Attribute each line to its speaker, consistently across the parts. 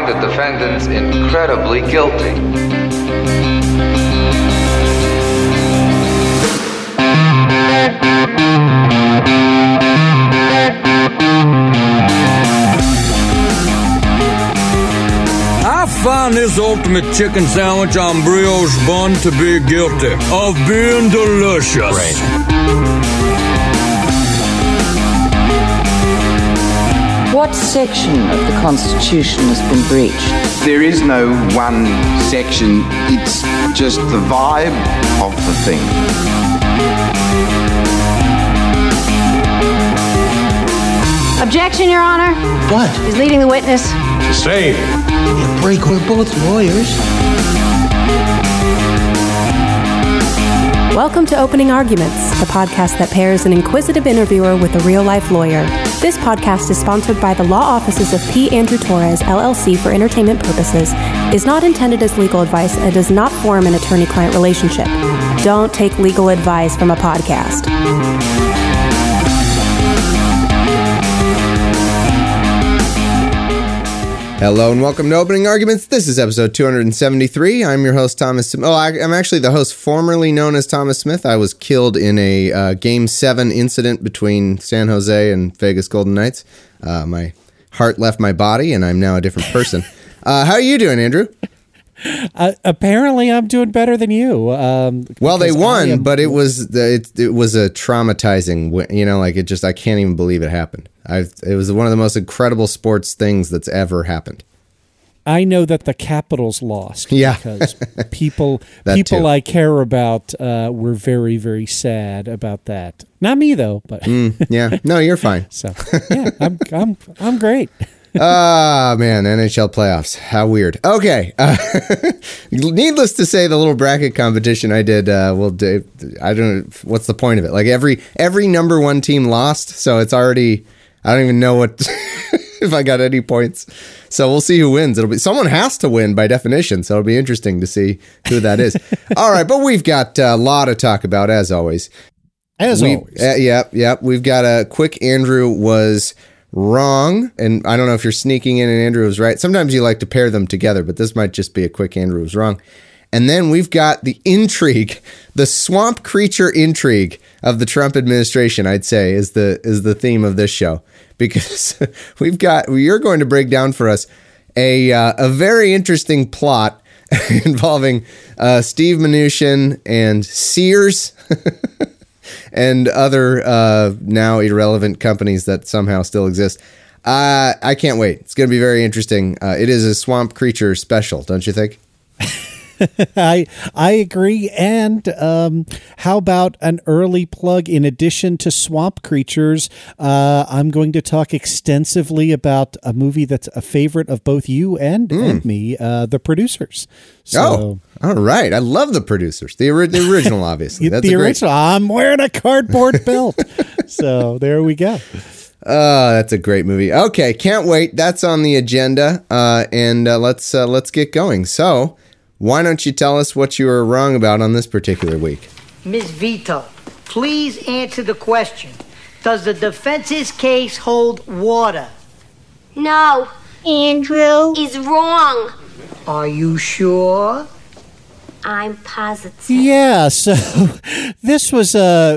Speaker 1: find the defendants incredibly guilty.
Speaker 2: I find this ultimate chicken sandwich on brioche bun to be guilty of being delicious.
Speaker 3: What section of the Constitution has been breached?
Speaker 4: There is no one section, it's just the vibe of the thing.
Speaker 5: Objection, Your Honor.
Speaker 6: What?
Speaker 5: He's leading the witness.
Speaker 6: Stay. You break, we're both lawyers.
Speaker 7: Welcome to Opening Arguments, the podcast that pairs an inquisitive interviewer with a real-life lawyer. This podcast is sponsored by the law offices of P. Andrew Torres, LLC for entertainment purposes, is not intended as legal advice, and does not form an attorney-client relationship. Don't take legal advice from a podcast.
Speaker 8: Hello and welcome to Opening Arguments. This is episode 273. I'm your host, Thomas Smith. I'm actually the host formerly known as Thomas Smith. I was killed in a Game 7 incident between San Jose and Vegas Golden Knights. My heart left my body, and I'm now a different person. How are you doing, Andrew?
Speaker 9: Apparently, I'm doing better than you.
Speaker 8: Well, they won, but it was a traumatizing, I can't even believe it happened. It was one of the most incredible sports things that's ever happened.
Speaker 9: I know that the Capitals lost.
Speaker 8: Yeah.
Speaker 9: Because people
Speaker 8: too.
Speaker 9: I care about were very, very sad about that. Not me though, but
Speaker 8: yeah. No, you're fine.
Speaker 9: So yeah, I'm great.
Speaker 8: Ah, man, NHL playoffs. How weird. Okay. Needless to say, the little bracket competition I did, I don't know, what's the point of it? Like every number one team lost, so it's already, I don't even know what, if I got any points. So we'll see who wins. Someone has to win by definition, so it'll be interesting to see who that is. All right, but we've got a lot to talk about, as always. Yep. We've got a quick Andrew was wrong, and I don't know if you're sneaking in and Andrew was right. Sometimes you like to pair them together, but this might just be a quick Andrew was wrong. And then we've got the intrigue, the swamp creature intrigue of the Trump administration, I'd say, is the theme of this show, because you're going to break down for us a very interesting plot involving Steve Mnuchin and Sears and other now irrelevant companies that somehow still exist. I can't wait. It's going to be very interesting. It is a swamp creature special, don't you think?
Speaker 9: I agree. And how about an early plug? In addition to swamp creatures, I'm going to talk extensively about a movie that's a favorite of both you and me, The Producers. So,
Speaker 8: all right. I love The Producers. The original, obviously. That's
Speaker 9: the original. I'm wearing a cardboard belt. So there we go.
Speaker 8: That's a great movie. Okay, can't wait. That's on the agenda. And let's get going. So, why don't you tell us what you were wrong about on this particular week?
Speaker 10: Ms. Vito, please answer the question. Does the defense's case hold water?
Speaker 5: No. Andrew is wrong.
Speaker 10: Are you sure?
Speaker 5: I'm positive.
Speaker 9: Yeah, so this was a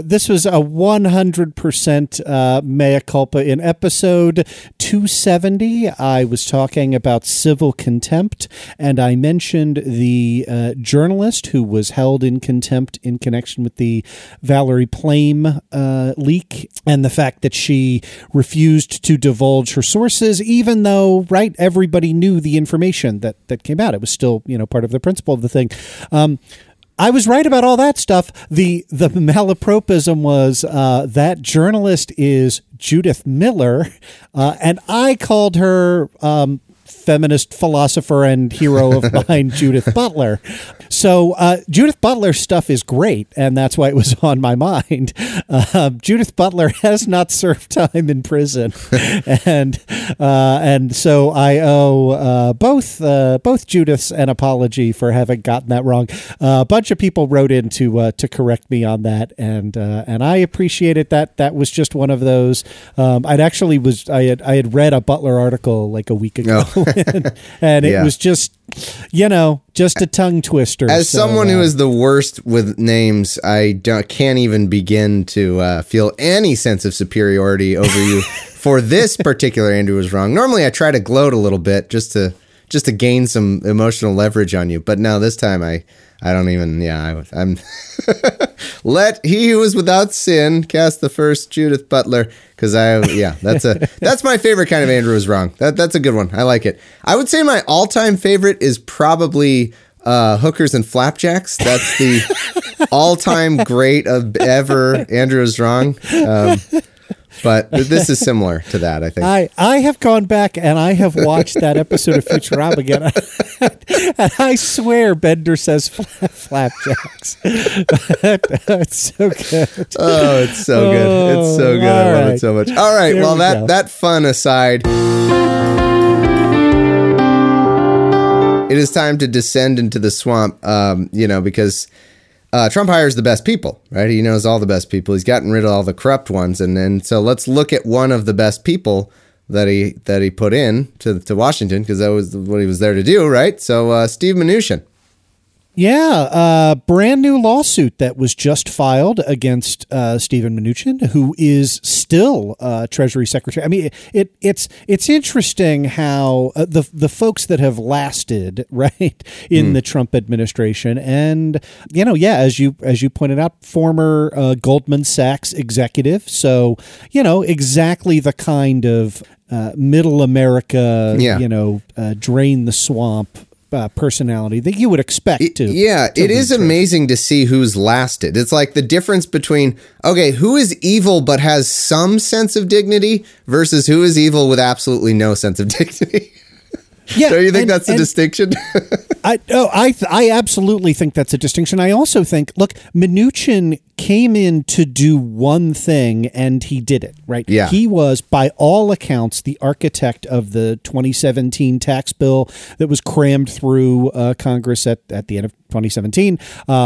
Speaker 9: 100% mea culpa. In episode 270, I was talking about civil contempt, and I mentioned the journalist who was held in contempt in connection with the Valerie Plame leak, and the fact that she refused to divulge her sources, even though, right, everybody knew the information that came out. It was still, part of the principle of the thing. I was right about all that stuff. The malapropism was that journalist is Judith Miller, and I called her feminist philosopher and hero of mine, Judith Butler. So Judith Butler's stuff is great, and that's why it was on my mind. Judith Butler has not served time in prison, and so I owe both Judiths an apology for having gotten that wrong. A bunch of people wrote in to correct me on that, and I appreciated that. That was just one of those. I had read a Butler article like a week ago. and it was just, just a tongue twister.
Speaker 8: As someone who is the worst with names, I can't even begin to feel any sense of superiority over you for this particular Andrew Was Wrong. Normally, I try to gloat a little bit just to gain some emotional leverage on you, but no, this time I don't even. I'm let he who is without sin cast the first Judith Butler, because that's my favorite kind of Andrew Was Wrong. That's a good one. I like it. I would say my all-time favorite is probably Hookers and Flapjacks. That's the all-time great of ever Andrew Was Wrong. But this is similar to that, I think.
Speaker 9: I have gone back and I have watched that episode of Futurama again. And I swear Bender says flapjacks. It's so good.
Speaker 8: Oh, it's so good. It's so good. I love it so much. All right. Well, that fun aside, it is time to descend into the swamp, because Trump hires the best people, right? He knows all the best people. He's gotten rid of all the corrupt ones. And so let's look at one of the best people that he put in to Washington, because that was what he was there to do, right? So Steve Mnuchin.
Speaker 9: Yeah, brand new lawsuit that was just filed against Steven Mnuchin, who is still Treasury Secretary. I mean, it's interesting how the folks that have lasted, right, in the Trump administration, and as you pointed out, former Goldman Sachs executive, so exactly the kind of middle America, drain the swamp personality that you would expect to.
Speaker 8: Yeah, it is amazing to see who's lasted. It's like the difference between, who is evil but has some sense of dignity versus who is evil with absolutely no sense of dignity.
Speaker 9: Yeah,
Speaker 8: don't you think that's a distinction?
Speaker 9: I absolutely think that's a distinction. I also think, look, Mnuchin came in to do one thing and he did it, right?
Speaker 8: Yeah.
Speaker 9: He was, by all accounts, the architect of the 2017 tax bill that was crammed through Congress at the end of 2017.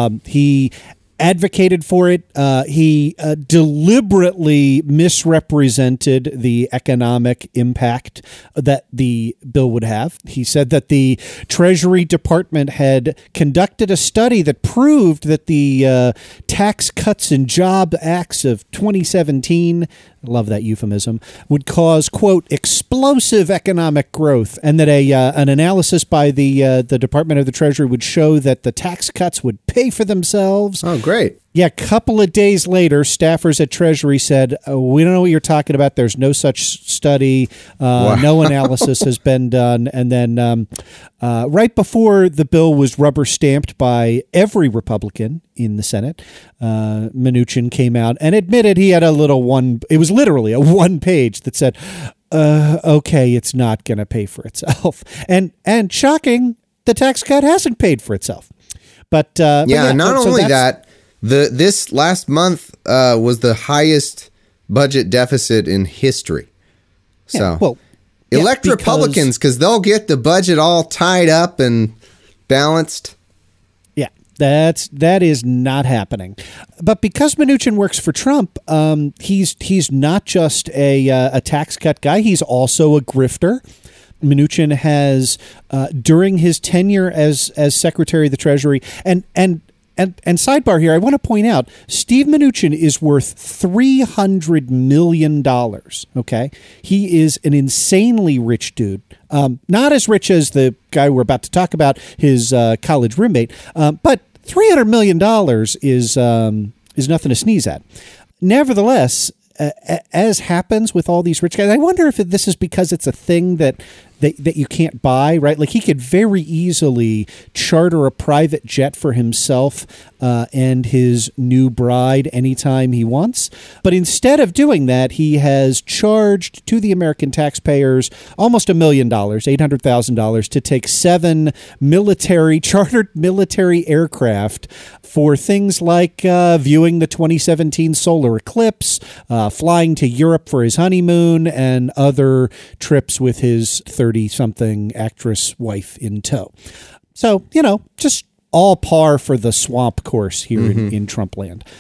Speaker 9: He advocated for it. He deliberately misrepresented the economic impact that the bill would have. He said that the Treasury Department had conducted a study that proved that the Tax Cuts and Job Acts of 2017, I love that euphemism, would cause, quote, explosive economic growth, and that an analysis by the Department of the Treasury would show that the tax cuts would pay for themselves.
Speaker 8: Oh, great.
Speaker 9: Yeah, a couple of days later, staffers at Treasury said, we don't know what you're talking about. There's no such study. No analysis has been done. And then right before the bill was rubber stamped by every Republican in the Senate, Mnuchin came out and admitted he had it was literally a one page that said, okay, it's not going to pay for itself. And shocking, the tax cut hasn't paid for itself. But
Speaker 8: not only that, this last month was the highest budget deficit in history. So elect Republicans because they'll get the budget all tied up and balanced.
Speaker 9: Yeah, that is not happening. But because Mnuchin works for Trump, he's not just a tax cut guy. He's also a grifter. Mnuchin has, during his tenure as Secretary of the Treasury, and sidebar here, I want to point out, Steve Mnuchin is worth $300 million, okay? He is an insanely rich dude. Not as rich as the guy we're about to talk about, his college roommate, but $300 million is nothing to sneeze at. Nevertheless, as happens with all these rich guys, I wonder if this is because it's a thing that you can't buy, right? Like he could very easily charter a private jet for himself and his new bride anytime he wants. But instead of doing that, he has charged to the American taxpayers almost $1 million, $800,000, to take 7 chartered military aircraft for things like viewing the 2017 solar eclipse, flying to Europe for his honeymoon, and other trips with his 30-something actress wife in tow. So, just all par for the swamp course here in Trump land.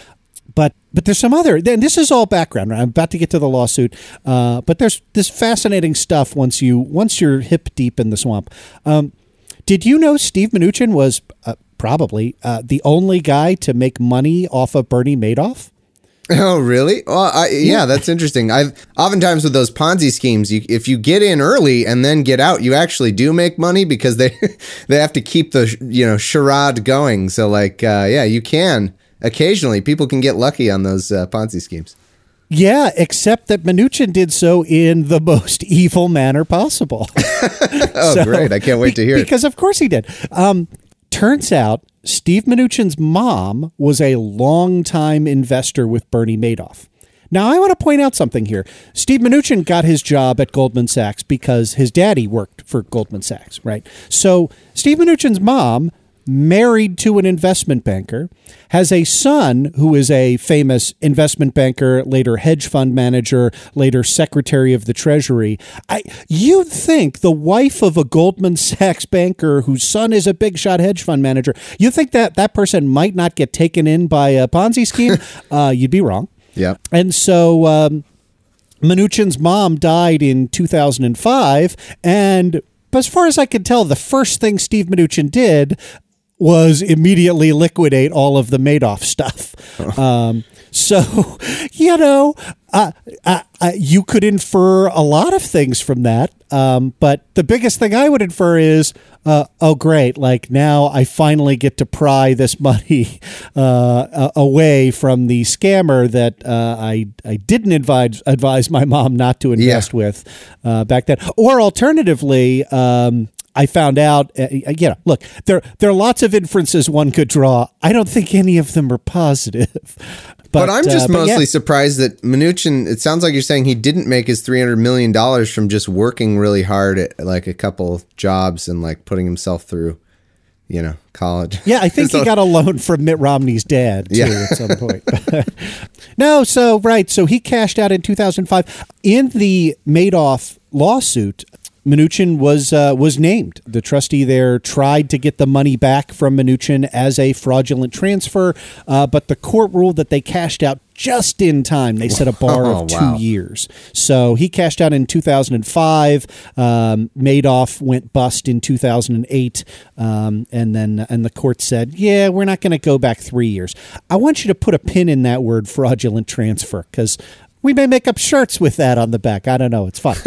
Speaker 9: But there's some other, and this is all background, right? I'm about to get to the lawsuit, but there's this fascinating stuff once you're hip deep in the swamp. Did you know Steve Mnuchin was probably the only guy to make money off of Bernie Madoff?
Speaker 8: Oh, really? Well, yeah, that's interesting. Oftentimes with those Ponzi schemes, if you get in early and then get out, you actually do make money because they have to keep the charade going. So you can. Occasionally, people can get lucky on those Ponzi schemes.
Speaker 9: Yeah, except that Mnuchin did so in the most evil manner possible.
Speaker 8: Great. I can't wait to hear it.
Speaker 9: Because of course he did. Turns out Steve Mnuchin's mom was a longtime investor with Bernie Madoff. Now, I want to point out something here. Steve Mnuchin got his job at Goldman Sachs because his daddy worked for Goldman Sachs, right? So Steve Mnuchin's mom, married to an investment banker, has a son who is a famous investment banker, later hedge fund manager, later secretary of the Treasury. You'd think the wife of a Goldman Sachs banker whose son is a big shot hedge fund manager, you think that person might not get taken in by a Ponzi scheme? You'd be wrong.
Speaker 8: Yeah.
Speaker 9: And so Mnuchin's mom died in 2005, and as far as I can tell, the first thing Steve Mnuchin did was immediately liquidate all of the Madoff stuff. So, you could infer a lot of things from that. But the biggest thing I would infer is, great. Like now I finally get to pry this money away from the scammer that I didn't advise my mom not to invest with back then. Or alternatively, I found out, look, there are lots of inferences one could draw. I don't think any of them are positive.
Speaker 8: But I'm just mostly surprised that Mnuchin, it sounds like you're saying he didn't make his $300 million from just working really hard at like a couple jobs and like putting himself through, college.
Speaker 9: Yeah, I think he got a loan from Mitt Romney's dad, too, at some point. So he cashed out in 2005. In the Madoff lawsuit, Mnuchin was named. The trustee there tried to get the money back from Mnuchin as a fraudulent transfer, but the court ruled that they cashed out just in time. They set a bar of 2 years. So he cashed out in 2005. Madoff went bust in 2008, and the court said, "Yeah, we're not going to go back 3 years." I want you to put a pin in that word, fraudulent transfer, because we may make up shirts with that on the back. I don't know. It's fun.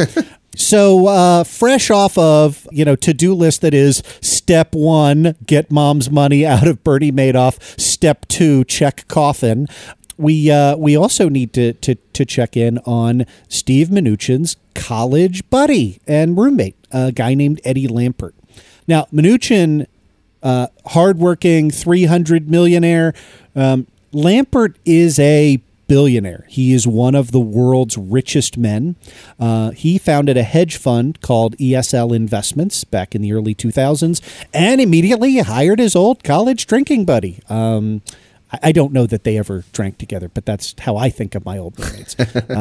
Speaker 9: So fresh off of, to-do list that is step 1, get mom's money out of Bernie Madoff. Step 2, check coffin. We also need to check in on Steve Mnuchin's college buddy and roommate, a guy named Eddie Lampert. Now, Mnuchin, hardworking, 300 millionaire. Lampert is a billionaire. He is one of the world's richest men. He founded a hedge fund called ESL Investments back in the early 2000s and immediately hired his old college drinking buddy. I don't know that they ever drank together, but that's how I think of my old roommates.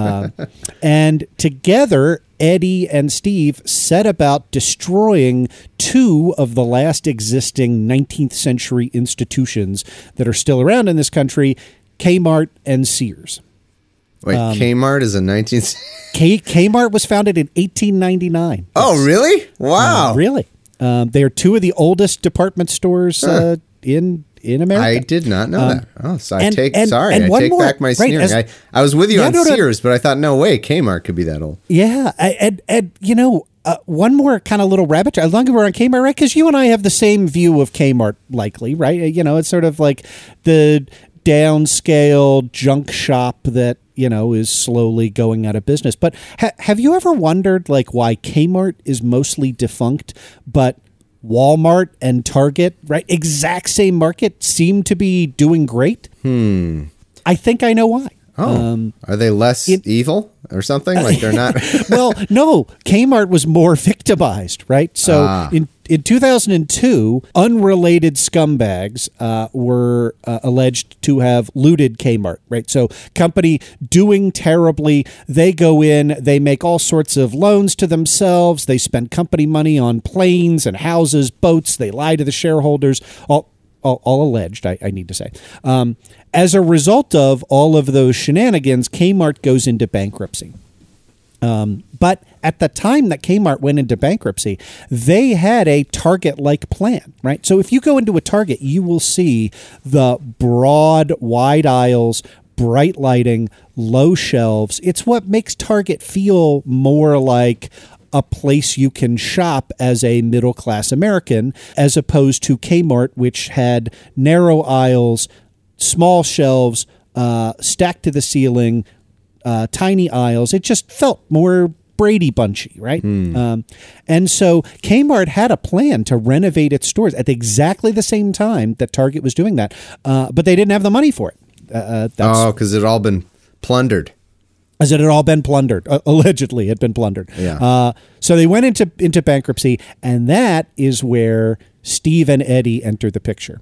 Speaker 9: And together, Eddie and Steve set about destroying 2 of the last existing 19th century institutions that are still around in this country, Kmart and Sears.
Speaker 8: Wait, Kmart is a 19th...
Speaker 9: Kmart was founded in 1899.
Speaker 8: Oh, really? Wow.
Speaker 9: Really. They are 2 of the oldest department stores in America.
Speaker 8: I did not know that. Oh, so I take back my
Speaker 9: sneering.
Speaker 8: Right, I was with you on Sears, but I thought, no way, Kmart could be that old.
Speaker 9: Yeah, and one more kind of little rabbit trail. As long as we're on Kmart, right? Because you and I have the same view of Kmart, likely, right? It's sort of like the downscale junk shop that is slowly going out of business. But have you ever wondered why Kmart is mostly defunct, but Walmart and Target, right, exact same market, seem to be doing great? I think I know why.
Speaker 8: Are they less evil or something? Like they're not?
Speaker 9: Well, no. Kmart was more victimized, right? So in 2002, unrelated scumbags were alleged to have looted Kmart, right? So company doing terribly. They go in, they make all sorts of loans to themselves. They spend company money on planes and houses, boats. They lie to the shareholders. all alleged, I need to say. As a result of all of those shenanigans, Kmart goes into bankruptcy. But at the time that Kmart went into bankruptcy, they had a Target-like plan, right? So if you go into a Target, you will see the broad, wide aisles, bright lighting, low shelves. It's what makes Target feel more like a place you can shop as a middle-class American, as opposed to Kmart, which had narrow aisles, small shelves, stacked to the ceiling, tiny aisles. It just felt more Brady Bunchy, right? And so Kmart had a plan to renovate its stores at exactly the same time that Target was doing that, but they didn't have the money for it.
Speaker 8: Because it had all been plundered.
Speaker 9: As it had all been plundered, allegedly had been plundered.
Speaker 8: Yeah.
Speaker 9: So they went into bankruptcy, and that is where Steve and Eddie enter the picture.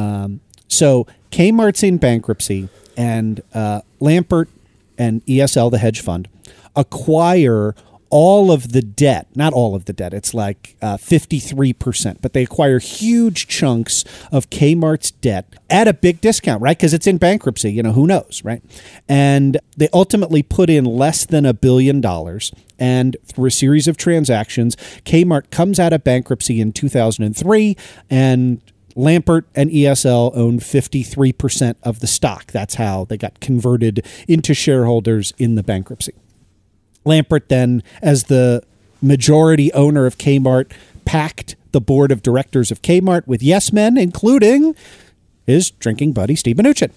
Speaker 9: So Kmart's in bankruptcy, and Lampert and ESL, the hedge fund, acquire all of the debt. Not all of the debt. It's like 53%. But they acquire huge chunks of Kmart's debt at a big discount, right? Because it's in bankruptcy. You know, who knows, right? And they ultimately put in less than $1 billion. And through a series of transactions, Kmart comes out of bankruptcy in 2003, and Lampert and ESL owned 53% of the stock. That's how they got converted into shareholders in the bankruptcy. Lampert then, as the majority owner of Kmart, packed the board of directors of Kmart with yes men, including his drinking buddy, Steve Mnuchin,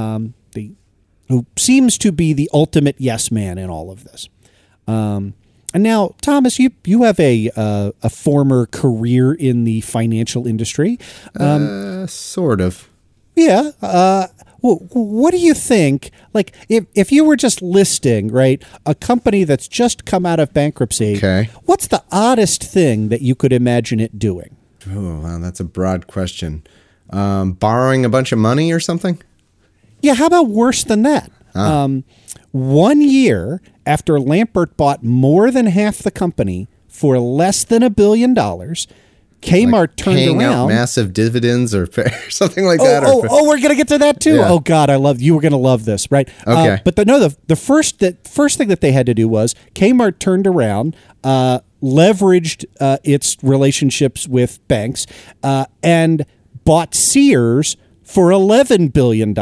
Speaker 9: who seems to be the ultimate yes man in all of this. And now, Thomas, you have a former career in the financial industry.
Speaker 8: Sort of.
Speaker 9: Yeah. What do you think? Like, if you were just listing, right, a company that's just come out of bankruptcy, what's the oddest thing that you could imagine it doing?
Speaker 8: Oh, wow, that's a broad question. Borrowing a bunch of money or something?
Speaker 9: Yeah, how about worse than that? 1 year after Lampert bought more than half the company for less than $1 billion, Kmart
Speaker 8: like
Speaker 9: turned
Speaker 8: paying
Speaker 9: around.
Speaker 8: Out massive dividends or something like that.
Speaker 9: Oh, we're gonna get to that too.
Speaker 8: Yeah.
Speaker 9: Oh God, you were gonna love this, right?
Speaker 8: Okay.
Speaker 9: But the first thing that they had to do was Kmart turned around, leveraged its relationships with banks, and bought Sears for $11 billion.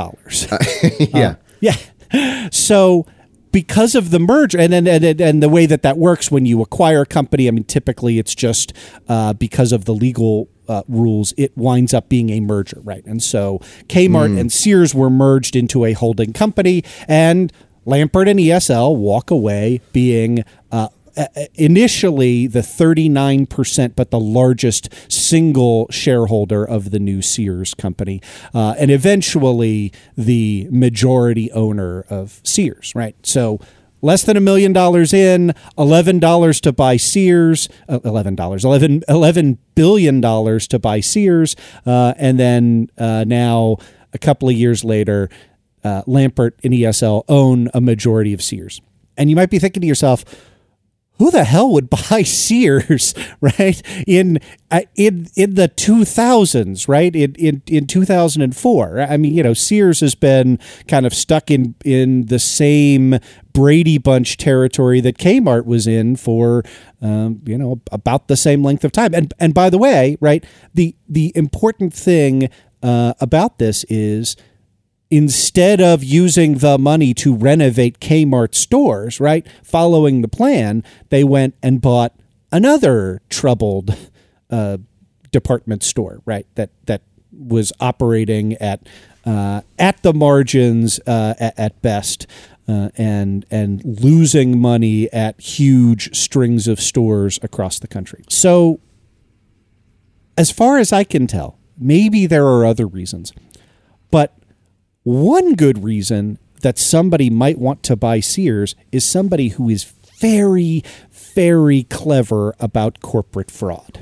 Speaker 9: Yeah. So, because of the merger and the way that works when you acquire a company, I mean, typically it's just because of the legal rules, it winds up being a merger, right? And so Kmart and Sears were merged into a holding company, and Lampert and ESL walk away being initially the 39%, but the largest single shareholder of the new Sears company, and eventually the majority owner of Sears, right? So less than $1 million in, $11 to buy Sears, $11 billion to buy Sears, and then now a couple of years later, Lampert and ESL own a majority of Sears. And you might be thinking to yourself, who the hell would buy Sears, right? In the 2000s, right? In 2004. I mean, you know, Sears has been kind of stuck in the same Brady Bunch territory that Kmart was in for, about the same length of time. And by the way, right, the important thing about this is, instead of using the money to renovate Kmart stores, right, following the plan, they went and bought another troubled department store, right, that was operating at the margins at best, and losing money at huge strings of stores across the country. So, as far as I can tell, maybe there are other reasons, but one good reason that somebody might want to buy Sears is somebody who is very, very clever about corporate fraud.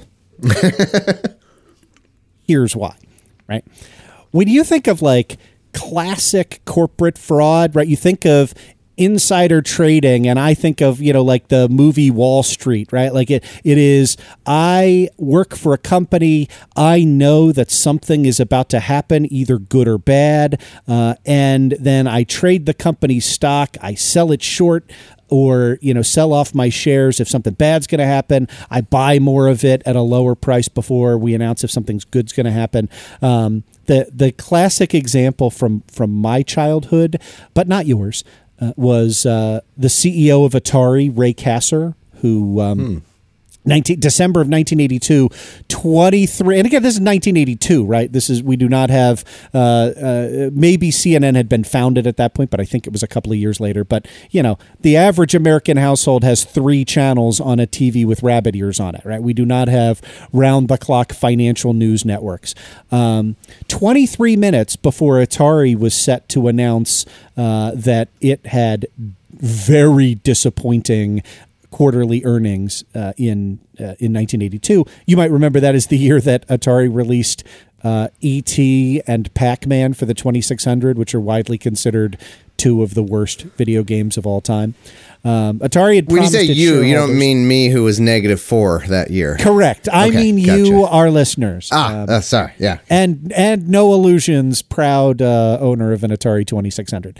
Speaker 9: Here's why, right? When you think of like classic corporate fraud, right, you think of insider trading, and I think of, like the movie Wall Street, right? Like it is, I work for a company, I know that something is about to happen, either good or bad, and then I trade the company's stock, I sell it short, or, sell off my shares if something bad's going to happen. I buy more of it at a lower price before we announce if something's good's going to happen. The classic example from my childhood, but not yours, was the CEO of Atari, Ray Kasser, who December of 1982, 23, and again, this is 1982, right? We do not have, maybe CNN had been founded at that point, but I think it was a couple of years later. But, the average American household has 3 channels on a TV with rabbit ears on it, right? We do not have round-the-clock financial news networks. 23 minutes before Atari was set to announce that it had very disappointing quarterly earnings in 1982. You might remember that is the year that Atari released E.T. and Pac-Man for the 2600, which are widely considered 2 of the worst video games of all time. Atari had
Speaker 8: when you say you don't mean me, who was -4 that year.
Speaker 9: Correct. I mean gotcha. You, our listeners.
Speaker 8: Sorry. Yeah.
Speaker 9: And No Illusions, proud owner of an Atari 2600.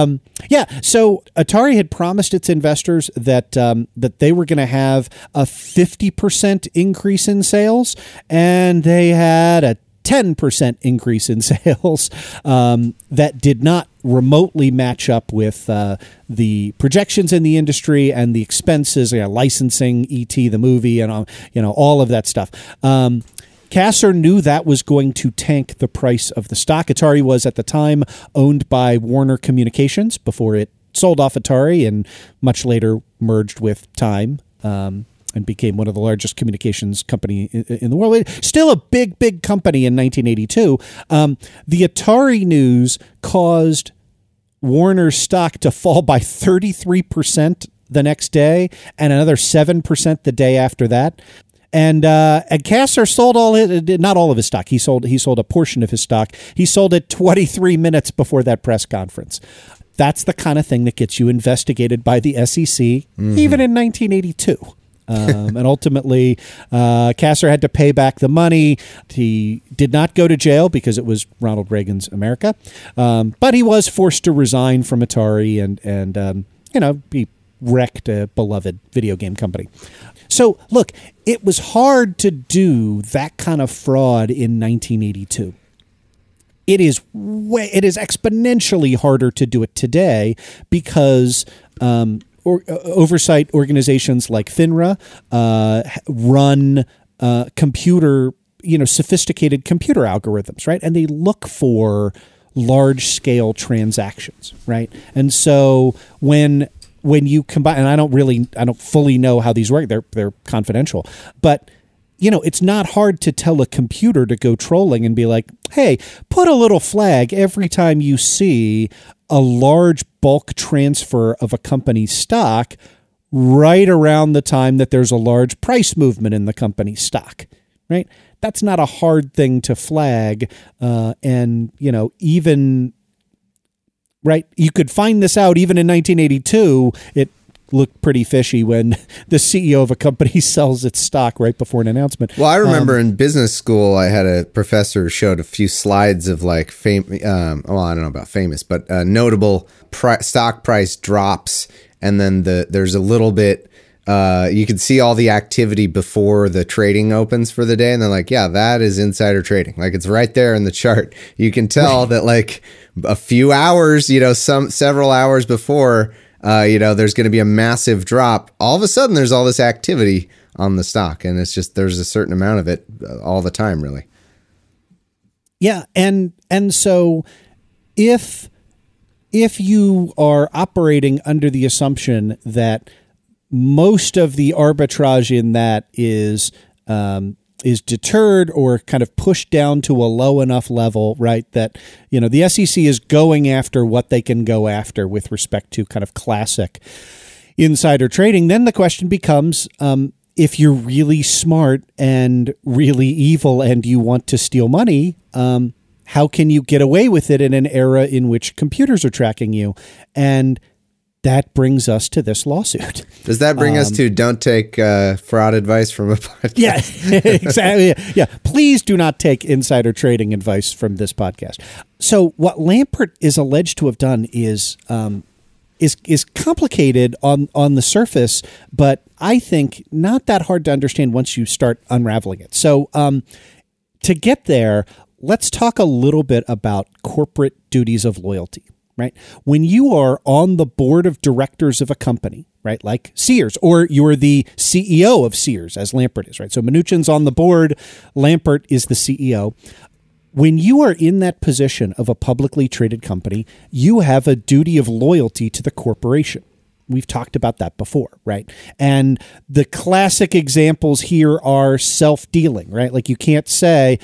Speaker 9: So Atari had promised its investors that they were going to have a 50% increase in sales, and they had a 10% increase in sales that did not remotely match up with the projections in the industry and the expenses, licensing E.T. the movie and all of that stuff. Kasser knew that was going to tank the price of the stock. Atari was at the time owned by Warner Communications before it sold off Atari and much later merged with Time. And became one of the largest communications company in the world. Still a big, big company in 1982. The Atari news caused Warner's stock to fall by 33% the next day and another 7% the day after that. And Kasser sold not all of his stock. He sold a portion of his stock. He sold it 23 minutes before that press conference. That's the kind of thing that gets you investigated by the SEC, even in 1982. And ultimately, Kasser had to pay back the money. He did not go to jail because it was Ronald Reagan's America, but he was forced to resign from Atari and he wrecked a beloved video game company. So, look, it was hard to do that kind of fraud in 1982. It is exponentially harder to do it today because oversight organizations like FINRA run sophisticated computer algorithms, right? And they look for large-scale transactions, right? And so when you combine, and I don't fully know how these work. They're confidential, but it's not hard to tell a computer to go trolling and be like, hey, put a little flag every time you see a large bulk transfer of a company's stock right around the time that there's a large price movement in the company's stock, right? That's not a hard thing to flag. Even, right, you could find this out even in 1982. It looked pretty fishy when the CEO of a company sells its stock right before an announcement.
Speaker 8: Well, I remember in business school, I had a professor who showed a few slides of like I don't know about famous, but notable stock price drops. And then there's a little bit, you can see all the activity before the trading opens for the day. And they're like, yeah, that is insider trading. Like it's right there in the chart. You can tell that like a few hours, several hours before, there's going to be a massive drop. All of a sudden, there's all this activity on the stock, and it's just there's a certain amount of it all the time, really.
Speaker 9: Yeah, and so if you are operating under the assumption that most of the arbitrage in that is deterred or kind of pushed down to a low enough level, right, that, the SEC is going after what they can go after with respect to kind of classic insider trading, then the question becomes, if you're really smart and really evil and you want to steal money, how can you get away with it in an era in which computers are tracking you? And that brings us to this lawsuit.
Speaker 8: Does that bring us to don't take fraud advice from a podcast?
Speaker 9: Yeah, exactly. Yeah, please do not take insider trading advice from this podcast. So what Lampert is alleged to have done is complicated on the surface, but I think not that hard to understand once you start unraveling it. So to get there, let's talk a little bit about corporate duties of loyalty, right? When you are on the board of directors of a company, right, like Sears, or you're the CEO of Sears, as Lampert is, right? So Mnuchin's on the board, Lampert is the CEO. When you are in that position of a publicly traded company, you have a duty of loyalty to the corporation. We've talked about that before, right? And the classic examples here are self-dealing, right? Like you can't say,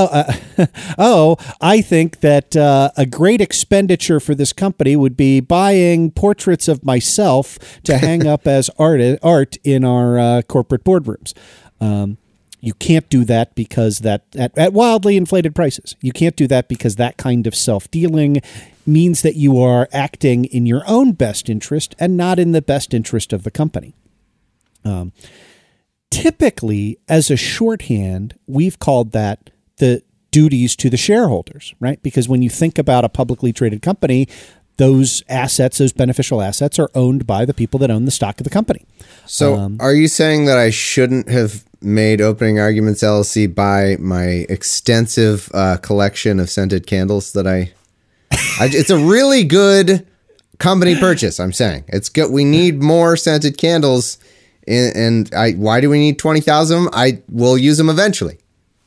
Speaker 9: I think that a great expenditure for this company would be buying portraits of myself to hang up as art in our corporate boardrooms. You can't do that because that at wildly inflated prices. You can't do that because that kind of self-dealing means that you are acting in your own best interest and not in the best interest of the company. Typically, as a shorthand, we've called that the duties to the shareholders, right? Because when you think about a publicly traded company, those assets, those beneficial assets, are owned by the people that own the stock of the company.
Speaker 8: So are you saying that I shouldn't have made Opening Arguments LLC buy my extensive collection of scented candles that it's a really good company purchase, I'm saying. It's good. We need more scented candles, and why do we need 20,000? I will use them eventually.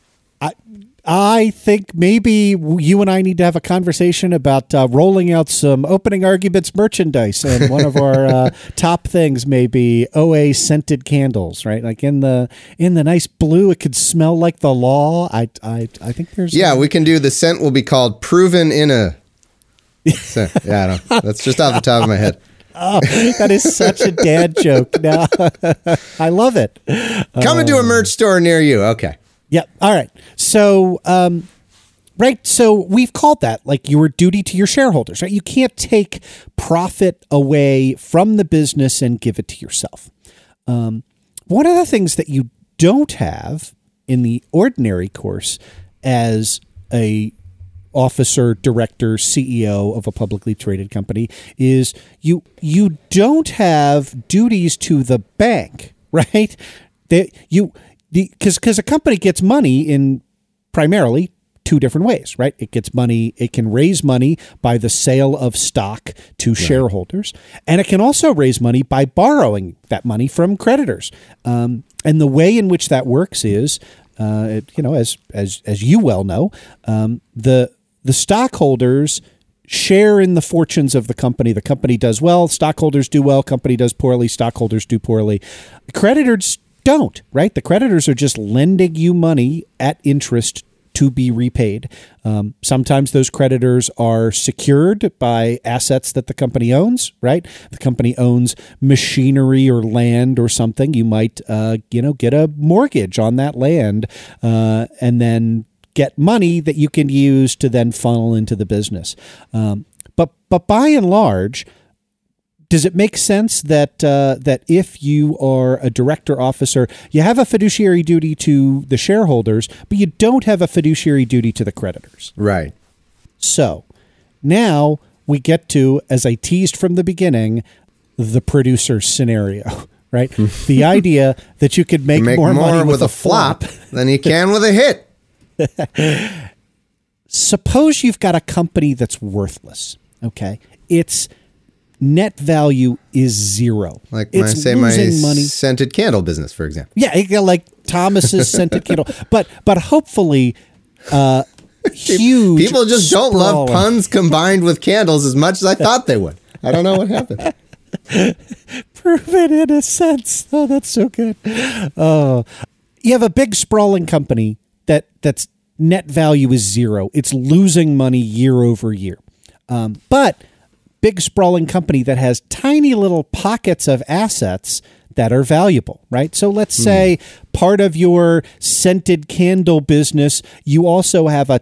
Speaker 9: I think maybe you and I need to have a conversation about rolling out some Opening Arguments merchandise. And one of our top things may be OA scented candles, right? Like in the nice blue, it could smell like the law. I think there's...
Speaker 8: Yeah, we can do, the scent will be called Proven in a... So, yeah, I don't know. That's just off the top of my head.
Speaker 9: Oh, that is such a dad joke. No, I love it.
Speaker 8: Coming to a merch store near you. Okay.
Speaker 9: Yep. All right. So, right. So we've called that like your duty to your shareholders, right? You can't take profit away from the business and give it to yourself. One of the things that you don't have in the ordinary course as a officer, director, CEO of a publicly traded company is you don't have duties to the bank, right? Because a company gets money in primarily two different ways, right? It gets money, it can raise money by the sale of stock to shareholders, and it can also raise money by borrowing that money from creditors. And the way in which that works is, as you well know, the stockholders share in the fortunes of the company. The company does well, stockholders do well, company does poorly, stockholders do poorly. Creditors don't, right? The creditors are just lending you money at interest to be repaid. Sometimes those creditors are secured by assets that the company owns, right? The company owns machinery or land or something. You might, get a mortgage on that land and then get money that you can use to then funnel into the business. But by and large, does it make sense that if you are a director officer, you have a fiduciary duty to the shareholders, but you don't have a fiduciary duty to the creditors?
Speaker 8: Right.
Speaker 9: So now we get to, as I teased from the beginning, the producer scenario, right? The idea that you could make more money with a flop
Speaker 8: than you can with a hit.
Speaker 9: Suppose you've got a company that's worthless, okay? Its net value is zero.
Speaker 8: Like my scented candle business, for example.
Speaker 9: Yeah, like Thomas's scented candle. But hopefully, huge.
Speaker 8: People just don't love puns combined with candles as much as I thought they would. I don't know what happened.
Speaker 9: Proven in a sense. Oh, that's so good. Oh, you have a big sprawling company that's net value is zero. It's losing money year over year. But big sprawling company that has tiny little pockets of assets that are valuable, right? So let's say part of your scented candle business, you also have a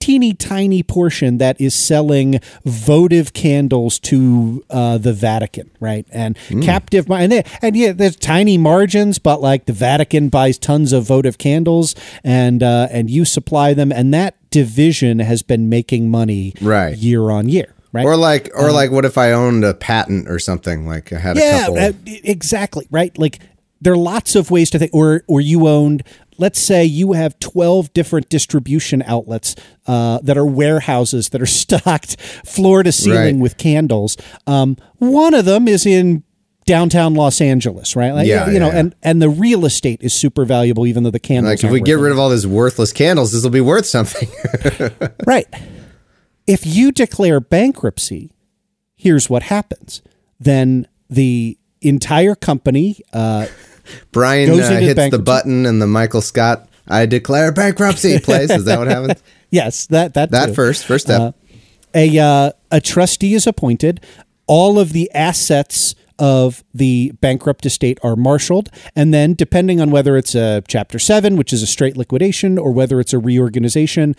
Speaker 9: teeny tiny portion that is selling votive candles to the Vatican, right? And captive, and yeah, there's tiny margins, but like the Vatican buys tons of votive candles, and you supply them, and that division has been making money year on year. Right.
Speaker 8: Or like, what if I owned a patent or something? Like I had a couple.
Speaker 9: Exactly. Right. Like there are lots of ways to think. Or you owned. Let's say you have 12 different distribution outlets that are warehouses that are stocked floor to ceiling with candles. One of them is in downtown Los Angeles, right? Like, and the real estate is super valuable, even though the candles.
Speaker 8: Like if we get rid of all these worthless candles, this will be worth something.
Speaker 9: Right. If you declare bankruptcy, here's what happens. Then the entire company
Speaker 8: Brian hits the button and the Michael Scott, I declare bankruptcy plays. Is that what happens?
Speaker 9: Yes, that
Speaker 8: first step.
Speaker 9: A trustee is appointed. All of the assets of the bankrupt estate are marshaled, and then depending on whether it's a Chapter 7, which is a straight liquidation, or whether it's a reorganization,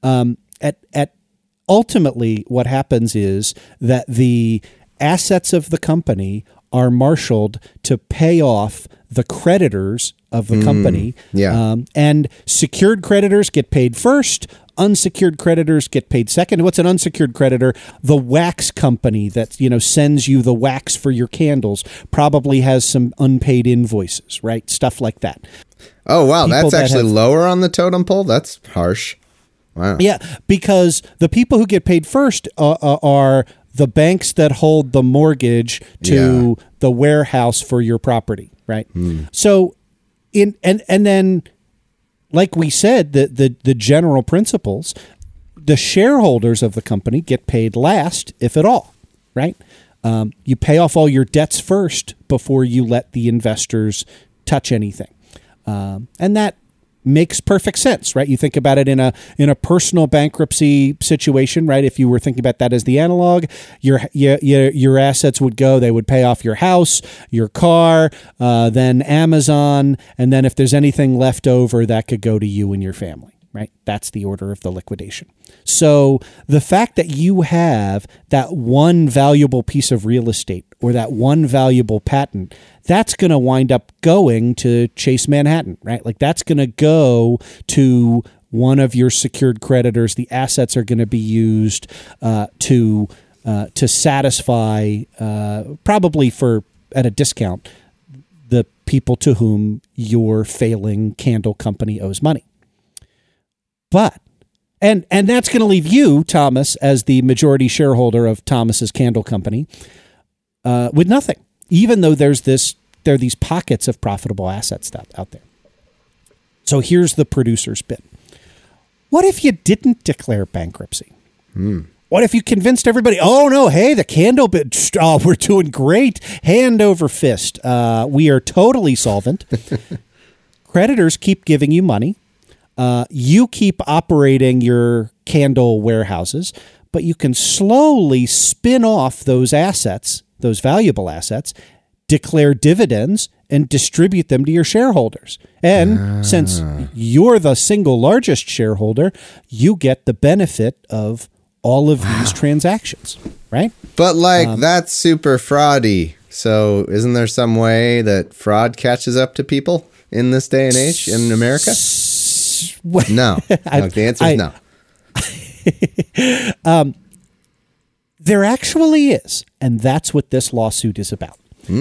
Speaker 9: ultimately, what happens is that the assets of the company are marshaled to pay off the creditors of the company. And secured creditors get paid first. Unsecured creditors get paid second. What's an unsecured creditor? The wax company that sends you the wax for your candles probably has some unpaid invoices, right? Stuff like that.
Speaker 8: Oh, wow. That's actually lower on the totem pole? That's harsh. Wow.
Speaker 9: Yeah, because the people who get paid first are the banks that hold the mortgage to the warehouse for your property, right? So, and then, like we said, the general principles, the shareholders of the company get paid last, if at all, right? You pay off all your debts first before you let the investors touch anything, and that makes perfect sense, right? You think about it in a personal bankruptcy situation, right? If you were thinking about that as the analog, your assets would go. They would pay off your house, your car, then Amazon, and then if there's anything left over, that could go to you and your family, right? That's the order of the liquidation. So the fact that you have that one valuable piece of real estate or that one valuable patent, that's going to wind up going to Chase Manhattan, right? Like that's going to go to one of your secured creditors. The assets are going to be used to satisfy, probably at a discount, the people to whom your failing candle company owes money. But and that's going to leave you, Thomas, as the majority shareholder of Thomas's candle company, with nothing, even though there are these pockets of profitable assets out there. So here's the producer's bit. What if you didn't declare bankruptcy? What if you convinced everybody, oh no, hey, the candle bit, we're doing great, hand over fist. We are totally solvent. Creditors keep giving you money. You keep operating your candle warehouses, but you can slowly spin off those assets, those valuable assets, declare dividends, and distribute them to your shareholders. And since you're the single largest shareholder, you get the benefit of all of these transactions, right?
Speaker 8: But that's super fraudy. So isn't there some way that fraud catches up to people in this day and age in America? No. The answer is no. There
Speaker 9: actually is. And that's what this lawsuit is about.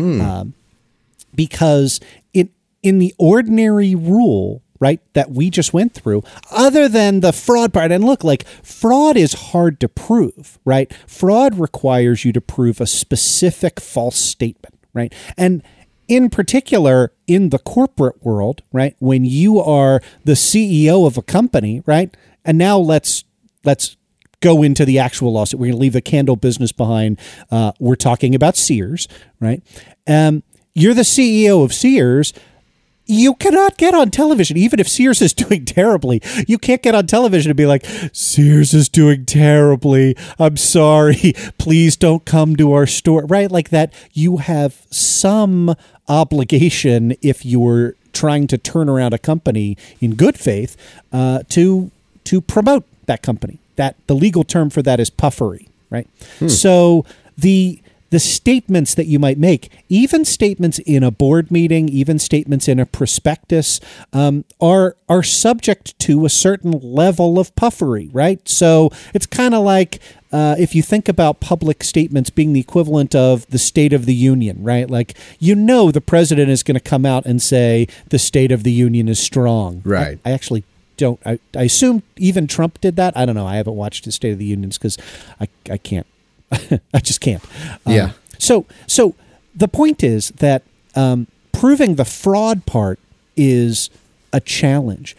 Speaker 9: Because in the ordinary rule, right, that we just went through, other than the fraud part, and look, like fraud is hard to prove, right? Fraud requires you to prove a specific false statement, right? And in particular, in the corporate world, right, when you are the CEO of a company, right, and now let's go into the actual lawsuit. We're going to leave the candle business behind. We're talking about Sears, right? You're the CEO of Sears. You cannot get on television, even if Sears is doing terribly. You can't get on television and be like, Sears is doing terribly. I'm sorry. Please don't come to our store. Right? Like that. You have some obligation, if you're trying to turn around a company in good faith, to promote that company. that the legal term for that is puffery, right? So the statements that you might make, even statements in a board meeting, even statements in a prospectus, are subject to a certain level of puffery, right? So it's kind of like if you think about public statements being the equivalent of the State of the Union, right? Like, the president is going to come out and say the State of the Union is strong.
Speaker 8: Right.
Speaker 9: I actually don't. I assume even Trump did that. I don't know. I haven't watched his State of the Unions because I can't. I just can't.
Speaker 8: Yeah.
Speaker 9: So the point is that proving the fraud part is a challenge.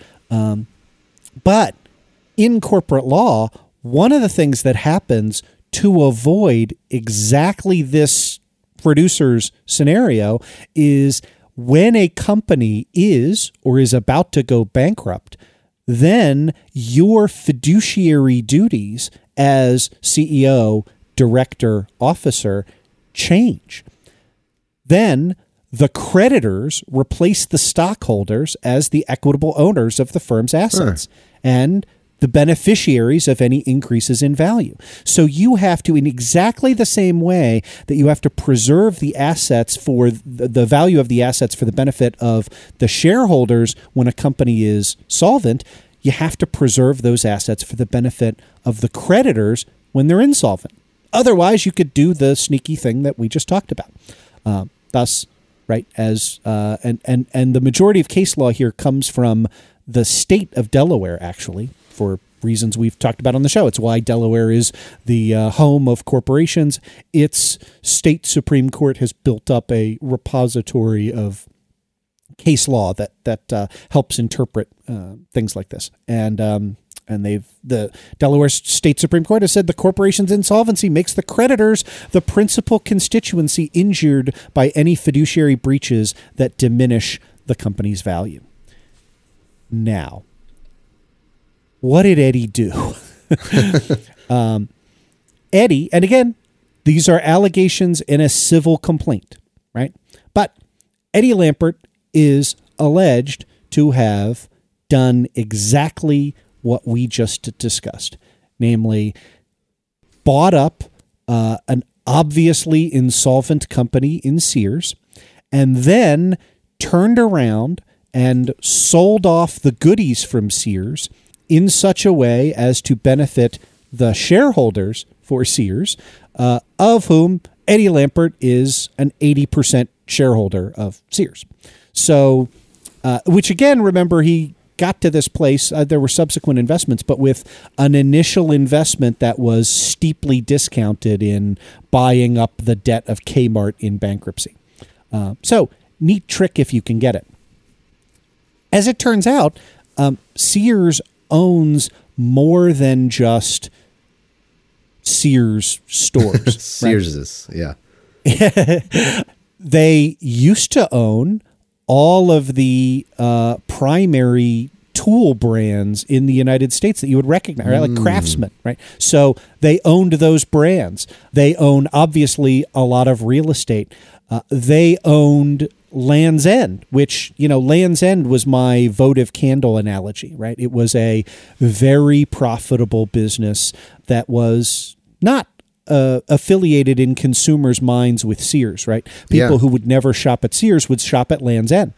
Speaker 9: But in corporate law, one of the things that happens to avoid exactly this producer's scenario is when a company is or is about to go bankrupt, then your fiduciary duties as CEO, director, officer change. Then the creditors replace the stockholders as the equitable owners of the firm's assets and the beneficiaries of any increases in value. So you have to, in exactly the same way that you have to preserve the assets for the value of the assets for the benefit of the shareholders when a company is solvent, you have to preserve those assets for the benefit of the creditors when they're insolvent. Otherwise, you could do the sneaky thing that we just talked about. Thus, right, as and the majority of case law here comes from the state of Delaware, actually, for reasons we've talked about on the show. It's why Delaware is the home of corporations. Its state Supreme Court has built up a repository of case law that helps interpret things like this. And the Delaware State Supreme Court has said the corporation's insolvency makes the creditors the principal constituency injured by any fiduciary breaches that diminish the company's value. Now, what did Eddie do? Eddie, and again, these are allegations in a civil complaint, right? But Eddie Lampert is alleged to have done exactly what we just discussed, namely bought up an obviously insolvent company in Sears and then turned around and sold off the goodies from Sears in such a way as to benefit the shareholders for Sears, of whom Eddie Lampert is an 80% shareholder of Sears. So, which again, remember, he got to this place, there were subsequent investments, but with an initial investment that was steeply discounted in buying up the debt of Kmart in bankruptcy. So, neat trick if you can get it. As it turns out, Sears owns more than just Sears stores.
Speaker 8: Sears's, yeah.
Speaker 9: They used to own all of the primary tool brands in the United States that you would recognize, right? Like Craftsman, right? So they owned those brands. They owned, obviously, a lot of real estate. They owned Land's End, which, Land's End was my votive candle analogy, right? It was a very profitable business that was not affiliated in consumers' minds with Sears, right? People who would never shop at Sears would shop at Land's End.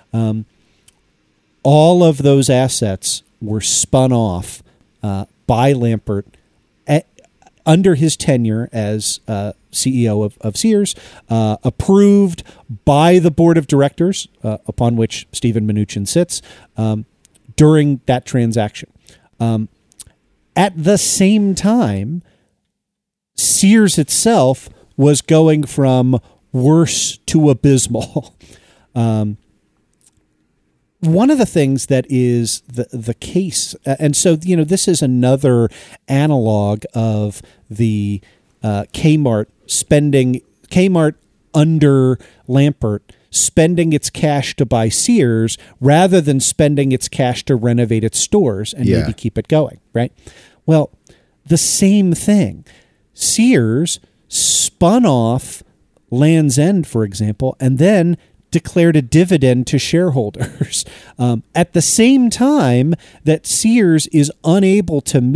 Speaker 9: All of those assets were spun off by Lampert under his tenure as CEO of Sears, approved by the board of directors, upon which Stephen Mnuchin sits, during that transaction. At the same time, Sears itself was going from worse to abysmal. One of the things that is the case, and so, this is another analog of the Kmart under Lampert spending its cash to buy Sears rather than spending its cash to renovate its stores and maybe keep it going, right? Well, the same thing. Sears spun off Land's End, for example, and then declared a dividend to shareholders at the same time that Sears is unable to meet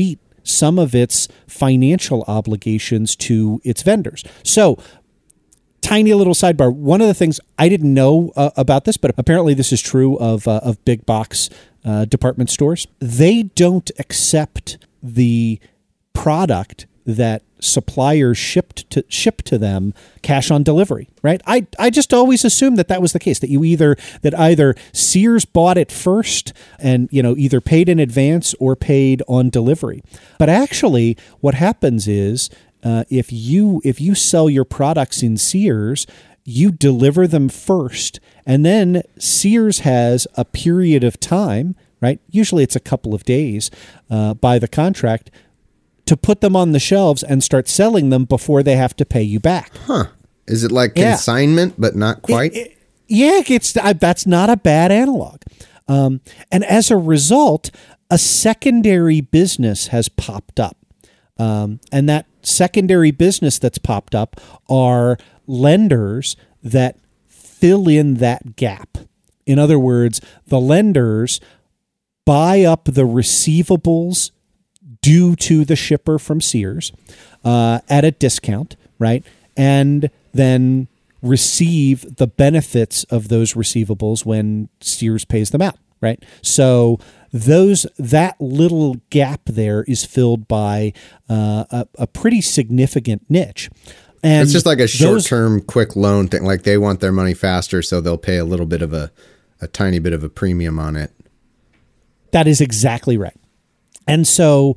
Speaker 9: some of its financial obligations to its vendors. So, tiny little sidebar. One of the things I didn't know about this, but apparently this is true of big box department stores. They don't accept the product that suppliers ship to them cash on delivery, right? I just always assumed that was the case, that either Sears bought it first and either paid in advance or paid on delivery. But actually, what happens is if you sell your products in Sears, you deliver them first, and then Sears has a period of time, right? Usually it's a couple of days by the contract, to put them on the shelves and start selling them before they have to pay you back.
Speaker 8: Huh. Is it like consignment, but not quite?
Speaker 9: That's not a bad analog. And as a result, a secondary business has popped up. And that secondary business that's popped up are lenders that fill in that gap. In other words, the lenders buy up the receivables due to the shipper from Sears at a discount, right? And then receive the benefits of those receivables when Sears pays them out, right? So that little gap there is filled by a pretty significant niche. And
Speaker 8: it's just like a short-term quick loan thing. Like they want their money faster, so they'll pay a little bit of a tiny bit of a premium on it.
Speaker 9: That is exactly right. And so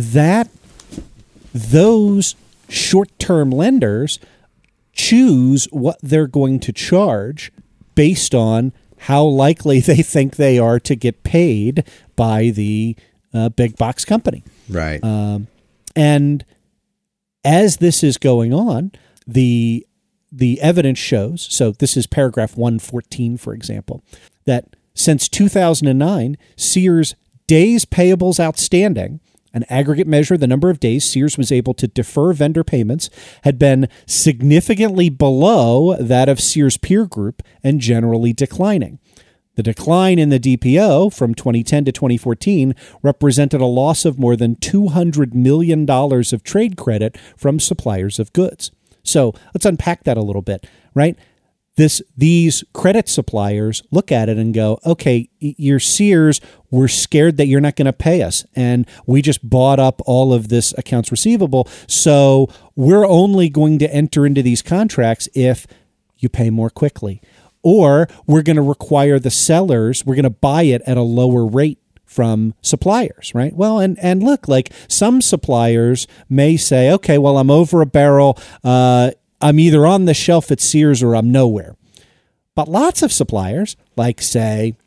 Speaker 9: those short-term lenders choose what they're going to charge based on how likely they think they are to get paid by the big box company.
Speaker 8: Right.
Speaker 9: And as this is going on, the evidence shows, so this is paragraph 114, for example, that since 2009, Sears' days payables outstanding, an aggregate measure of the number of days Sears was able to defer vendor payments, had been significantly below that of Sears' peer group and generally declining. The decline in the DPO from 2010 to 2014 represented a loss of more than $200 million of trade credit from suppliers of goods. So let's unpack that a little bit, right? These credit suppliers look at it and go, okay, you're Sears, we're scared that you're not going to pay us, and we just bought up all of this accounts receivable, so we're only going to enter into these contracts if you pay more quickly. Or we're going to require the sellers, we're going to buy it at a lower rate from suppliers, right? Well, and look, like some suppliers may say, okay, well, I'm over a barrel, I'm either on the shelf at Sears or I'm nowhere. But lots of suppliers, like say,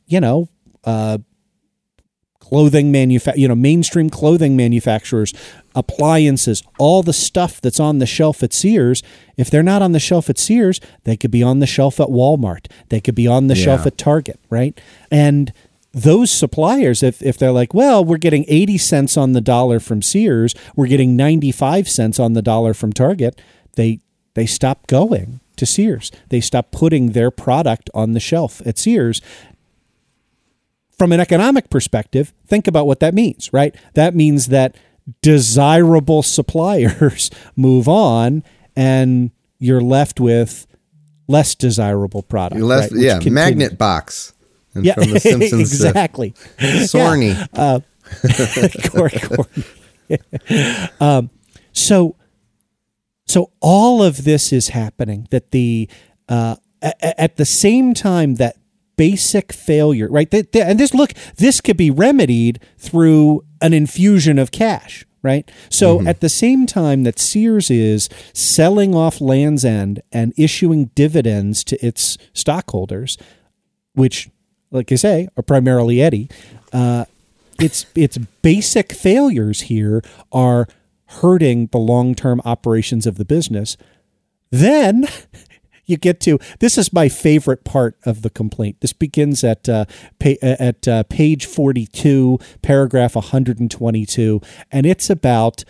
Speaker 9: clothing mainstream clothing manufacturers, appliances, all the stuff that's on the shelf at Sears, if they're not on the shelf at Sears, they could be on the shelf at Walmart. They could be on the shelf at Target, right? And those suppliers, if they're like, well, we're getting 80 cents on the dollar from Sears, we're getting 95 cents on the dollar from Target, they stop going to Sears. They stop putting their product on the shelf at Sears. From an economic perspective, think about what that means, right? That means that desirable suppliers move on and you're left with less desirable product.
Speaker 8: Right? Magnet box. And from The Simpsons.
Speaker 9: Exactly.
Speaker 8: Sorny.
Speaker 9: So all of this is happening, that at the same time that basic failure, right? This could be remedied through an infusion of cash, right? So at the same time that Sears is selling off Land's End and issuing dividends to its stockholders, which, like I say, are primarily Eddie, its basic failures here are hurting the long-term operations of the business. Then you get to, this is my favorite part of the complaint. This begins at page 42, paragraph 122, and it's about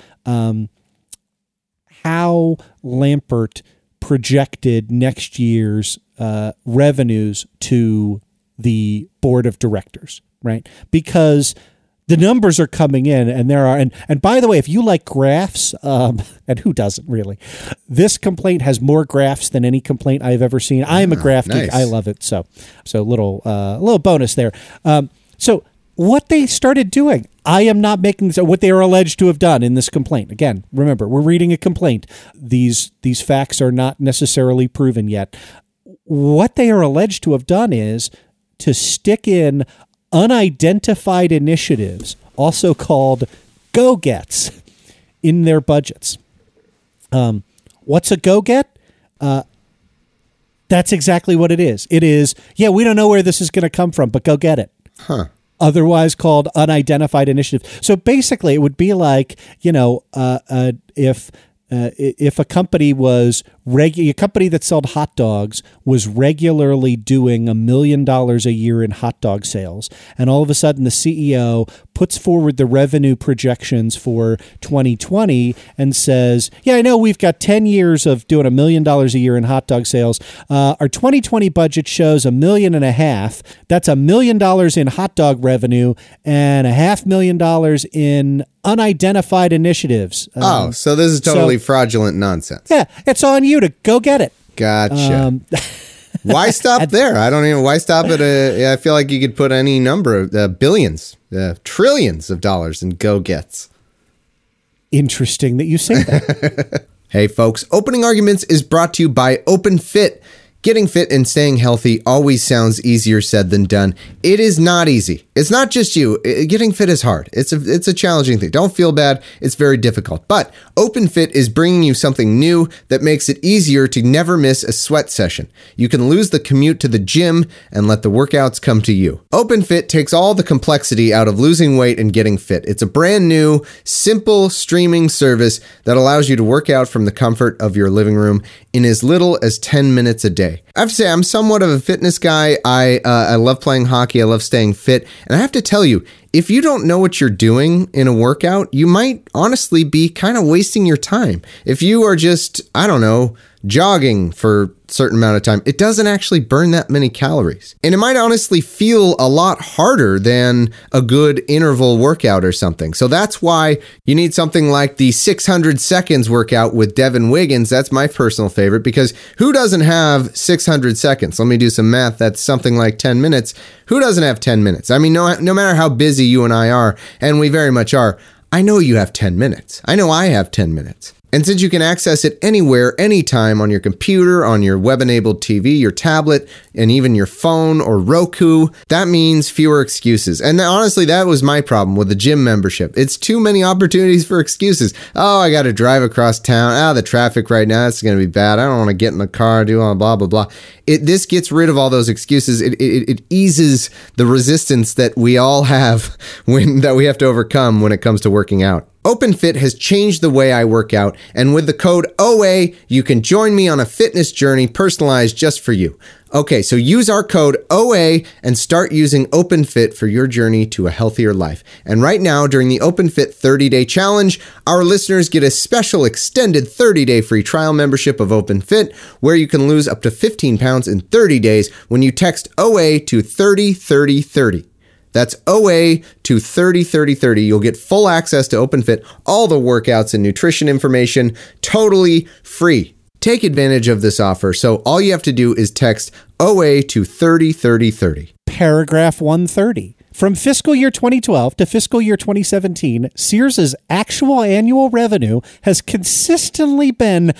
Speaker 9: how Lampert projected next year's revenues to the board of directors, right? Because the numbers are coming in, and there are, and by the way, if you like graphs, and who doesn't really, this complaint has more graphs than any complaint I've ever seen. I am a graph geek. I love it. So little bonus there. So what they started doing, I am not making this, what they are alleged to have done in this complaint. Again, remember, we're reading a complaint. These facts are not necessarily proven yet. What they are alleged to have done is to stick in unidentified initiatives, also called go-gets, in their budgets. What's a go-get? That's exactly what it is. It is, we don't know where this is going to come from, but go get it.
Speaker 8: Huh.
Speaker 9: Otherwise called unidentified initiative. So basically, it would be like, if a company was a company that sold hot dogs was regularly doing $1 million a year in hot dog sales, and all of a sudden the CEO puts forward the revenue projections for 2020 and says, I know we've got 10 years of doing $1 million a year in hot dog sales. Our 2020 budget shows $1.5 million. That's $1 million in hot dog revenue and $500,000 in unidentified initiatives.
Speaker 8: So this is totally fraudulent nonsense.
Speaker 9: Yeah, it's on you to go get it.
Speaker 8: Gotcha. Why stop there? I don't even. Why stop at I feel like you could put any number of billions, trillions of dollars in go-gets.
Speaker 9: Interesting that you say that.
Speaker 8: Hey, folks, Opening Arguments is brought to you by OpenFit. Getting fit and staying healthy always sounds easier said than done. It is not easy. It's not just you. Getting fit is hard. It's a challenging thing. Don't feel bad. It's very difficult. But OpenFit is bringing you something new that makes it easier to never miss a sweat session. You can lose the commute to the gym and let the workouts come to you. OpenFit takes all the complexity out of losing weight and getting fit. It's a brand new, simple streaming service that allows you to work out from the comfort of your living room in as little as 10 minutes a day. I have to say, I'm somewhat of a fitness guy. I love playing hockey. I love staying fit. And I have to tell you, if you don't know what you're doing in a workout, you might honestly be kind of wasting your time. If you are just, jogging for a certain amount of time, it doesn't actually burn that many calories. And it might honestly feel a lot harder than a good interval workout or something. So that's why you need something like the 600 seconds workout with Devin Wiggins. That's my personal favorite, because who doesn't have 600 seconds? Let me do some math. That's something like 10 minutes. Who doesn't have 10 minutes? I mean, no matter how busy you and I are, and we very much are, I know you have 10 minutes. I know I have 10 minutes. And since you can access it anywhere, anytime on your computer, on your web-enabled TV, your tablet, and even your phone or Roku, that means fewer excuses. And honestly, that was my problem with the gym membership. It's too many opportunities for excuses. Oh, I got to drive across town. The traffic right now, it's going to be bad. I don't want to get in the car, do all blah, blah, blah. This gets rid of all those excuses. It eases the resistance that we all have that we have to overcome when it comes to working out. OpenFit has changed the way I work out, and with the code OA, you can join me on a fitness journey personalized just for you. Okay, so use our code OA and start using OpenFit for your journey to a healthier life. And right now, during the OpenFit 30-day challenge, our listeners get a special extended 30-day free trial membership of OpenFit, where you can lose up to 15 pounds in 30 days when you text OA to 303030. That's OA to 303030. You'll get full access to OpenFit, all the workouts and nutrition information, totally free. Take advantage of this offer. So all you have to do is text OA to 303030.
Speaker 9: Paragraph 130. From fiscal year 2012 to fiscal year 2017, Sears' actual annual revenue has consistently been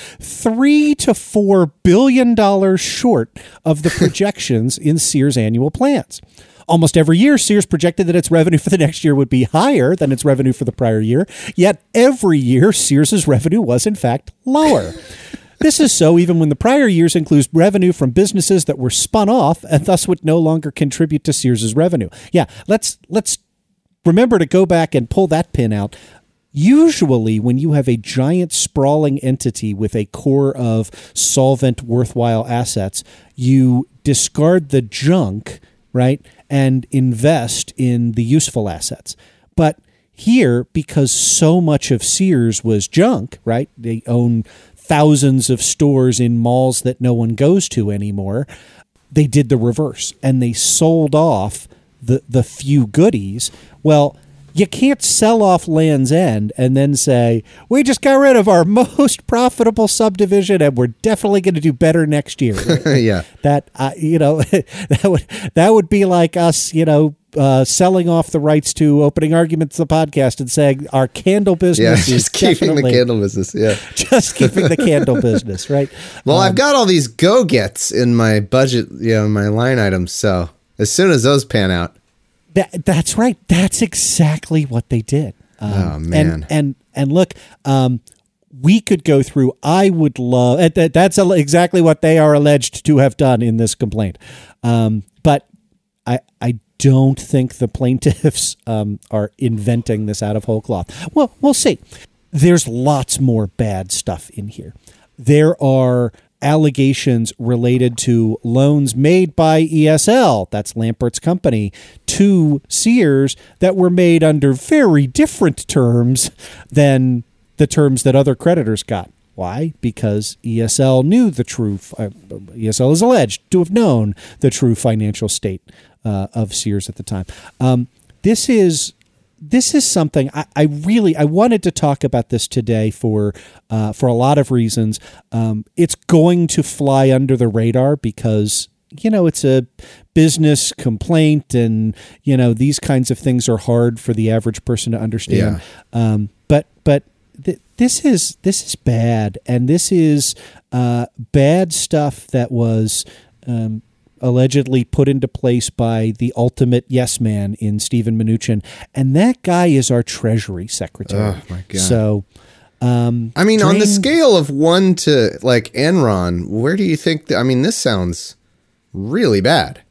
Speaker 9: $3 to $4 billion short of the projections in Sears' annual plans. Almost every year, Sears projected that its revenue for the next year would be higher than its revenue for the prior year. Yet every year, Sears' revenue was, in fact, lower. This is so even when the prior years includes revenue from businesses that were spun off and thus would no longer contribute to Sears' revenue. Yeah, let's remember to go back and pull that pin out. Usually, when you have a giant sprawling entity with a core of solvent, worthwhile assets, you discard the junk, right, and invest in the useful assets. But here, because so much of Sears was junk, right, they own thousands of stores in malls that no one goes to anymore, they did the reverse, and they sold off the few goodies. Well, you can't sell off Land's End and then say, we just got rid of our most profitable subdivision and we're definitely going to do better next year.
Speaker 8: Yeah.
Speaker 9: That, that would be like us, selling off the rights to Opening Arguments, the podcast, and saying our candle business is
Speaker 8: just keeping the candle business. Yeah.
Speaker 9: Just keeping the candle business, right?
Speaker 8: Well, I've got all these go-gets in my budget, my line items. So as soon as those pan out.
Speaker 9: That's right. That's exactly what they did.
Speaker 8: Oh, man.
Speaker 9: And look, we could go through, I would love, that's exactly what they are alleged to have done in this complaint. But I don't think the plaintiffs are inventing this out of whole cloth. Well, we'll see. There's lots more bad stuff in here. There are allegations related to loans made by ESL, that's Lampert's company, to Sears that were made under very different terms than the terms that other creditors got. Why? Because ESL knew the true, ESL is alleged to have known the true financial state of Sears at the time. This is something I wanted to talk about this today for a lot of reasons. It's going to fly under the radar because it's a business complaint, and these kinds of things are hard for the average person to understand. Yeah. But this is bad, and this is bad stuff that was allegedly put into place by the ultimate yes man in Steven Mnuchin, and that guy is our Treasury Secretary.
Speaker 8: Oh my God!
Speaker 9: So,
Speaker 8: on the scale of 1 to like Enron, where do you think? This sounds really bad.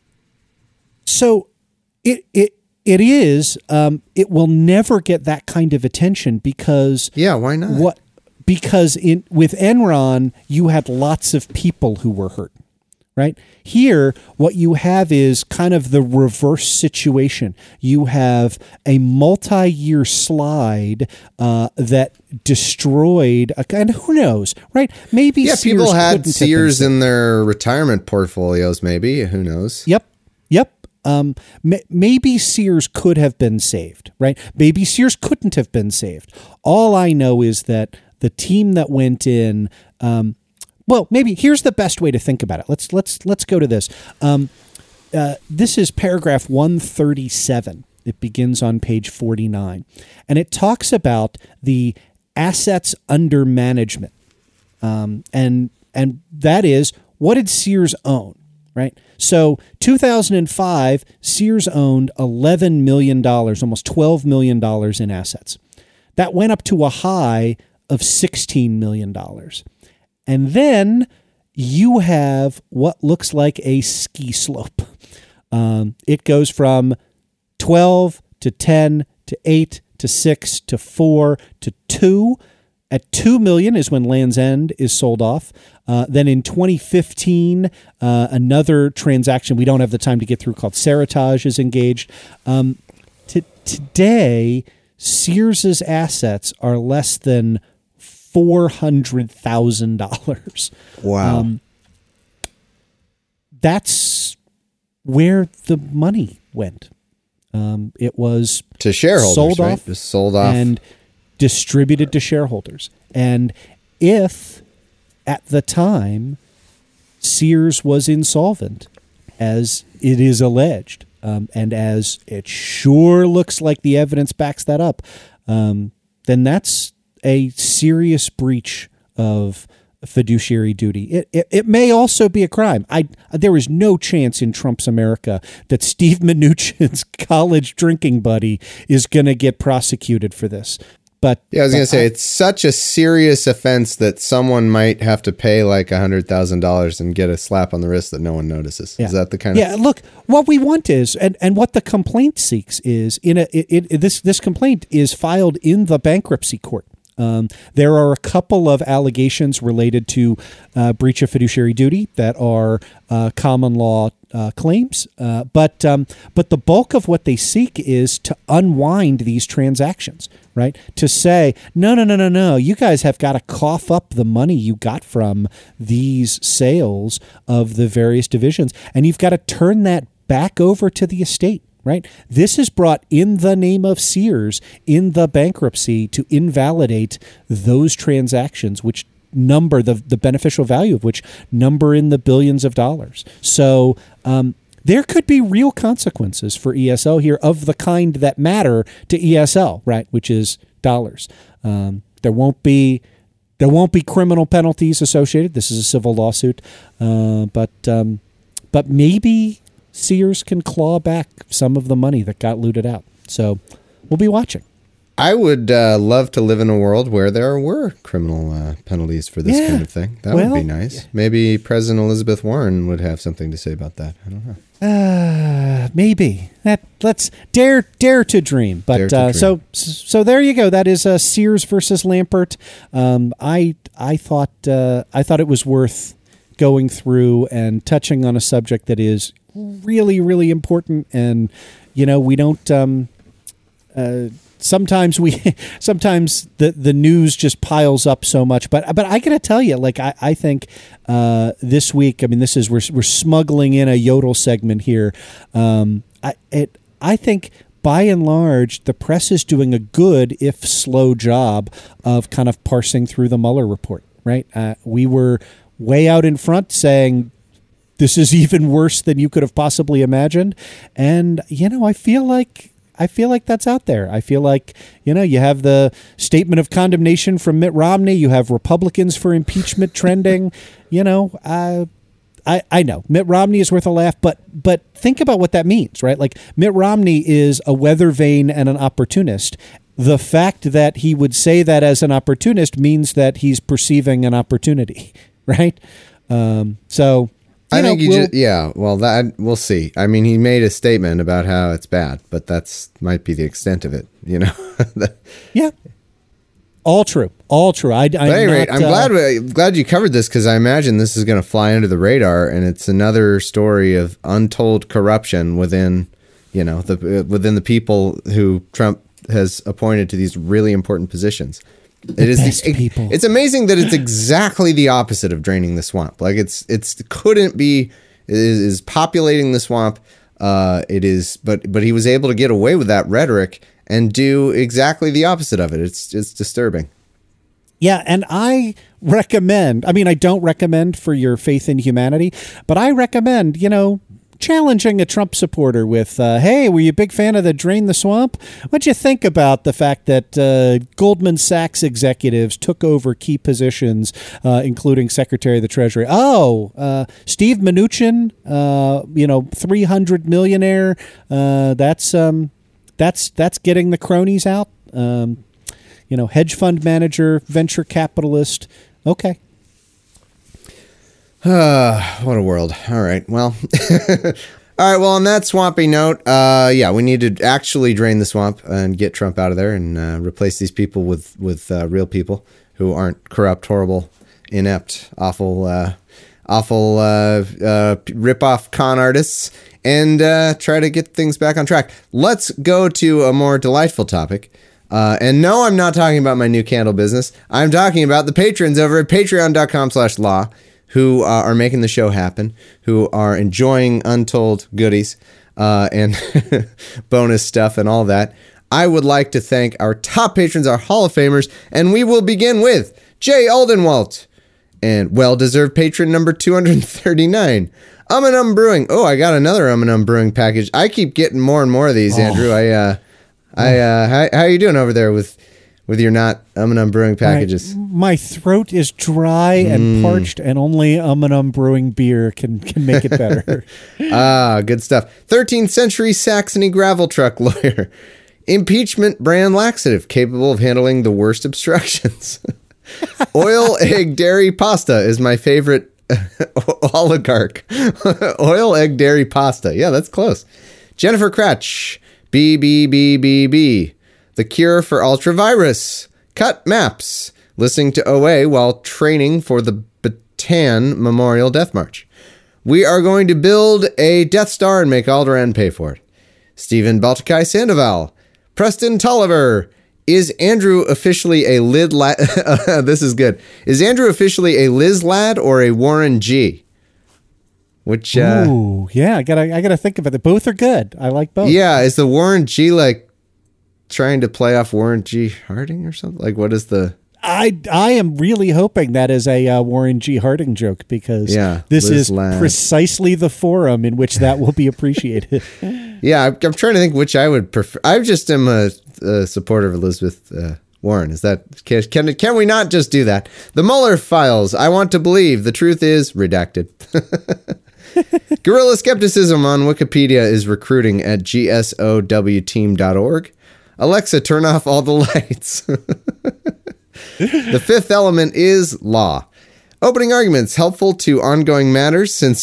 Speaker 9: So, it is. It will never get that kind of attention because
Speaker 8: why not?
Speaker 9: Because with Enron, you had lots of people who were hurt. Right? Here, what you have is kind of the reverse situation. You have a multi-year slide that destroyed, and who knows, right? Maybe Sears
Speaker 8: people had Sears in their retirement portfolios, maybe. Who knows?
Speaker 9: Yep. Maybe Sears could have been saved, right? Maybe Sears couldn't have been saved. All I know is that the team that went in... well, maybe here's the best way to think about it. Let's go to this. This is paragraph 137. It begins on page 49, and it talks about the assets under management, and that is, what did Sears own, right? So 2005, Sears owned $11 million, almost $12 million in assets. That went up to a high of $16 million. And then you have what looks like a ski slope. It goes from 12 to 10 to 8 to 6 to 4 to 2. At $2 million is when Land's End is sold off. Then in 2015, another transaction we don't have the time to get through called Seritage is engaged. Today, Sears's assets are less than $400,000.
Speaker 8: Wow.
Speaker 9: That's where the money went. It was
Speaker 8: to shareholders,
Speaker 9: sold
Speaker 8: right?
Speaker 9: off,
Speaker 8: Just sold off
Speaker 9: and distributed to shareholders. And if at the time Sears was insolvent, as it is alleged, and as it sure looks like the evidence backs that up, then that's a serious breach of fiduciary duty. It may also be a crime. There is no chance in Trump's America that Steve Mnuchin's college drinking buddy is going to get prosecuted for this. But
Speaker 8: I was going to say, it's such a serious offense that someone might have to pay like $100,000 and get a slap on the wrist that no one notices. Yeah. Is that the kind of...
Speaker 9: Yeah, look, what we want is, and what the complaint seeks is, this complaint is filed in the bankruptcy court. There are a couple of allegations related to breach of fiduciary duty that are common law claims, but the bulk of what they seek is to unwind these transactions, right? To say, no, you guys have got to cough up the money you got from these sales of the various divisions, and you've got to turn that back over to the estate. right? This is brought in the name of Sears in the bankruptcy to invalidate those transactions, which number the beneficial value of which number in the billions of dollars. So there could be real consequences for ESL here of the kind that matter to ESL, right? Which is dollars. There won't be criminal penalties associated. This is a civil lawsuit, but maybe Sears can claw back some of the money that got looted out. So we'll be watching.
Speaker 8: I would love to live in a world where there were criminal penalties for this kind of thing. That would be nice. Maybe President Elizabeth Warren would have something to say about that. I don't know.
Speaker 9: Maybe. Let's dare to dream. But so there you go. That is Sears versus Lampert. I thought it was worth going through and touching on a subject that is really, really important. And we don't. Sometimes the news just piles up so much, but I gotta tell you, like I think this week, I mean, we're smuggling in a Yodel segment here. I think by and large the press is doing a good, if slow, job of kind of parsing through the Mueller report. Right? We were way out in front saying this is even worse than you could have possibly imagined, and I feel like that's out there. I feel like, you have the statement of condemnation from Mitt Romney. You have Republicans for impeachment trending. I know Mitt Romney is worth a laugh, but think about what that means, right? Like Mitt Romney is a weather vane and an opportunist. The fact that he would say that as an opportunist means that he's perceiving an opportunity, right? So...
Speaker 8: I think that we'll see. I mean, he made a statement about how it's bad, but might be the extent of it,
Speaker 9: Yeah. All true. At
Speaker 8: any rate, I'm glad you covered this, because I imagine this is going to fly under the radar, and it's another story of untold corruption within the people who Trump has appointed to these really important positions. It's amazing that it's exactly the opposite of draining the swamp. Like it is populating the swamp. It is, but he was able to get away with that rhetoric and do exactly the opposite of it. It's disturbing.
Speaker 9: Yeah, and I recommend. I mean, I don't recommend for your faith in humanity, but I recommend. Challenging a Trump supporter with, hey, were you a big fan of the Drain the Swamp? What'd you think about the fact that Goldman Sachs executives took over key positions, including Secretary of the Treasury? Steve Mnuchin, 300 millionaire. That's getting the cronies out. Hedge fund manager, venture capitalist. Okay.
Speaker 8: What a world. All right. Well, all right. Well, on that swampy note, we need to actually drain the swamp and get Trump out of there and replace these people with real people who aren't corrupt, horrible, inept, awful rip-off con artists, and try to get things back on track. Let's go to a more delightful topic. And no, I'm not talking about my new candle business. I'm talking about the patrons over at patreon.com/law. who are making the show happen, who are enjoying untold goodies and bonus stuff and all that. I would like to thank our top patrons, our Hall of Famers, and we will begin with Jay Aldenwalt and well-deserved patron number 239, Brewing. Oh, I got another Brewing package. I keep getting more and more of these, Andrew. How you doing over there with your not Brewing packages?
Speaker 9: My throat is dry and parched, and only Brewing beer can make it better.
Speaker 8: Good stuff. 13th century Saxony gravel truck lawyer. Impeachment brand laxative capable of handling the worst obstructions. Oil, egg, dairy, pasta is my favorite oligarch. Oil, egg, dairy, pasta. Yeah, that's close. Jennifer Cratch. BBBBB. The cure for ultravirus. Cut maps. Listening to OA while training for the Bataan Memorial Death March. We are going to build a Death Star and make Alderaan pay for it. Stephen Baltakai Sandoval. Preston Tolliver. Is Andrew officially a lid lad? This is good. Is Andrew officially a Liz lad or a Warren G? which
Speaker 9: ooh, yeah, I gotta think of it. Both are good. I like both.
Speaker 8: Yeah, is the Warren G like trying to play off Warren G. Harding or something? Like, what is the?
Speaker 9: I am really hoping that is a Warren G. Harding joke, because this
Speaker 8: Liz
Speaker 9: is
Speaker 8: Ladd.
Speaker 9: precisely the forum in which that will be appreciated.
Speaker 8: Yeah, I'm trying to think which I would prefer. I just am a supporter of Elizabeth Warren. Is that can we not just do that? The Mueller files. I want to believe the truth is redacted. Guerrilla skepticism on Wikipedia is recruiting at gsowteam.org. Alexa, turn off all the lights. The fifth element is law. Opening arguments helpful to ongoing matters since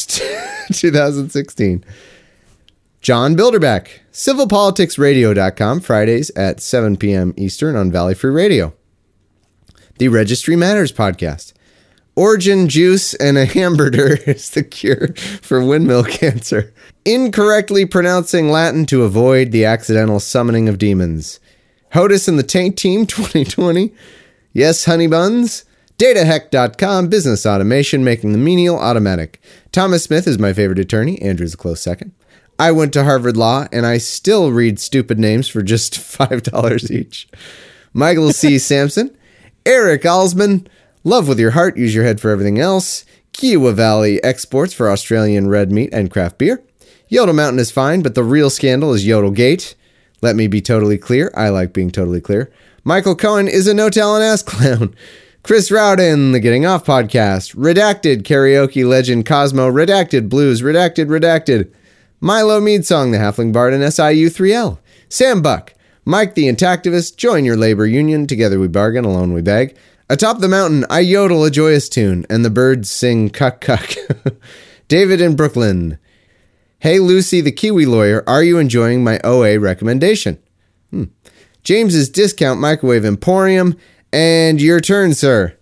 Speaker 8: 2016. John Bilderback, civilpoliticsradio.com, Fridays at 7 p.m. Eastern on Valley Free Radio. The Registry Matters podcast. Origin juice and a hamburger is the cure for windmill cancer. Incorrectly pronouncing Latin to avoid the accidental summoning of demons. HOTUS and the Tank Team 2020. Yes, honey buns. DataHeck.com, business automation, making the menial automatic. Thomas Smith is my favorite attorney. Andrew's a close second. I went to Harvard Law, and I still read stupid names for just $5 each. Michael C. Sampson. Eric Alsman. Love with your heart, use your head for everything else. Kiowa Valley exports for Australian red meat and craft beer. Yodel Mountain is fine, but the real scandal is Yodelgate. Let me be totally clear. I like being totally clear. Michael Cohen is a no-talent ass clown. Chris Rowden, the Getting Off podcast. Redacted karaoke legend Cosmo. Redacted blues. Redacted. Milo Meadsong, the Halfling Bard, and SIU3L. Sam Buck. Mike the Intactivist. Join your labor union. Together we bargain. Alone we beg. Atop the mountain, I yodel a joyous tune, and the birds sing cuck. David in Brooklyn. Hey, Lucy, the Kiwi lawyer, are you enjoying my OA recommendation? James's Discount Microwave Emporium, and your turn, sir.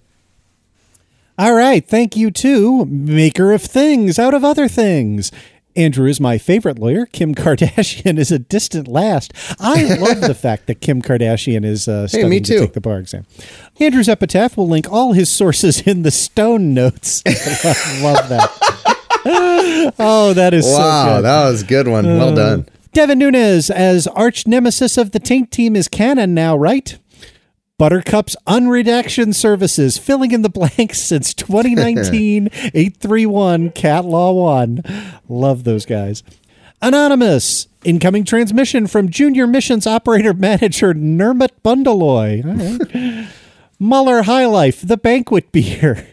Speaker 9: All right, thank you to Maker of Things Out of Other Things. Andrew is my favorite lawyer. Kim Kardashian is a distant last. I love the fact that Kim Kardashian is studying to take the bar exam. Andrew's epitaph will link all his sources in the Stone Notes. I love that. Oh, that is so good.
Speaker 8: Wow, that was a good one. Well done.
Speaker 9: Devin Nunes as arch nemesis of the Taint Team is canon now, right? Buttercup's Unredaction Services, filling in the blanks since 2019, 831 Cat Law 1. Love those guys. Anonymous, incoming transmission from Junior Missions Operator Manager Nermit Bundaloy. All right. Muller High Life, the banquet beer.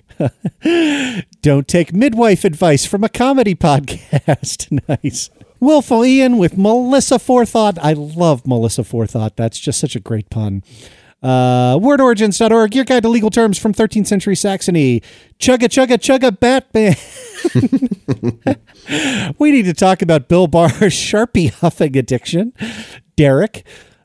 Speaker 9: Don't take midwife advice from a comedy podcast. Nice. Willful Ian with Melissa Forethought. I love Melissa Forethought. That's just such a great pun. Wordorigins.org, your guide to legal terms from 13th century Saxony. Chugga Batman. We need to talk about Bill Barr's Sharpie huffing addiction. Derek.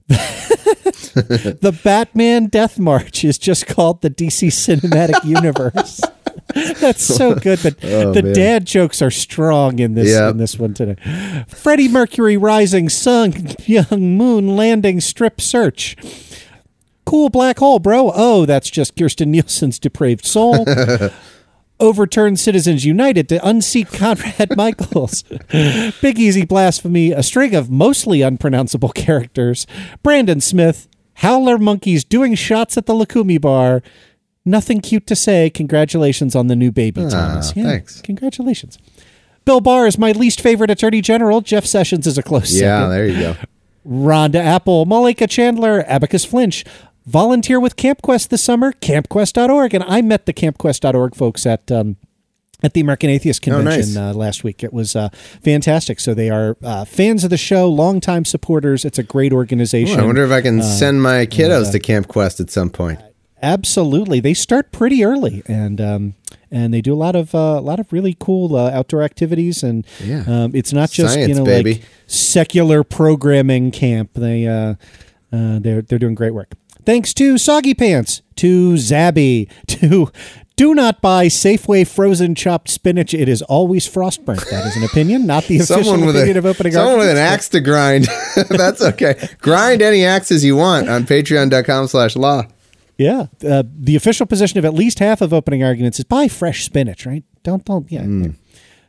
Speaker 9: The Batman Death March is just called the DC Cinematic Universe. That's so good, but dad jokes are strong in this one today. Freddie Mercury Rising Sun Young Moon Landing Strip Search. Cool black hole, bro. Oh, that's just Kirsten Nielsen's depraved soul. Overturned Citizens United to unseat Conrad Michaels. Big Easy Blasphemy, a string of mostly unpronounceable characters. Brandon Smith, Howler Monkeys doing shots at the Lukumi bar. Nothing cute to say. Congratulations on the new baby, Thomas. Yeah,
Speaker 8: thanks.
Speaker 9: Congratulations. Bill Barr is my least favorite attorney general. Jeff Sessions is a close second.
Speaker 8: Yeah, there you go.
Speaker 9: Rhonda Apple, Malika Chandler, Abacus Flinch. Volunteer with CampQuest this summer, campquest.org. And I met the campquest.org folks at the American Atheist Convention last week. It was fantastic. So they are fans of the show, longtime supporters. It's a great organization.
Speaker 8: I wonder if I can send my kiddos to CampQuest at some point.
Speaker 9: Absolutely. They start pretty early, and they do a lot of really cool outdoor activities, and it's not just
Speaker 8: science,
Speaker 9: like secular programming camp. They're doing great work. Thanks to Soggy Pants, to Zabby, to do not buy Safeway frozen chopped spinach. It is always Frostburnt. That is an opinion, not the official opinion of opening arguments.
Speaker 8: Someone with an axe to grind. That's okay. Grind any axes you want on patreon.com/law.
Speaker 9: Yeah. The official position of at least half of opening arguments is buy fresh spinach, right? Don't.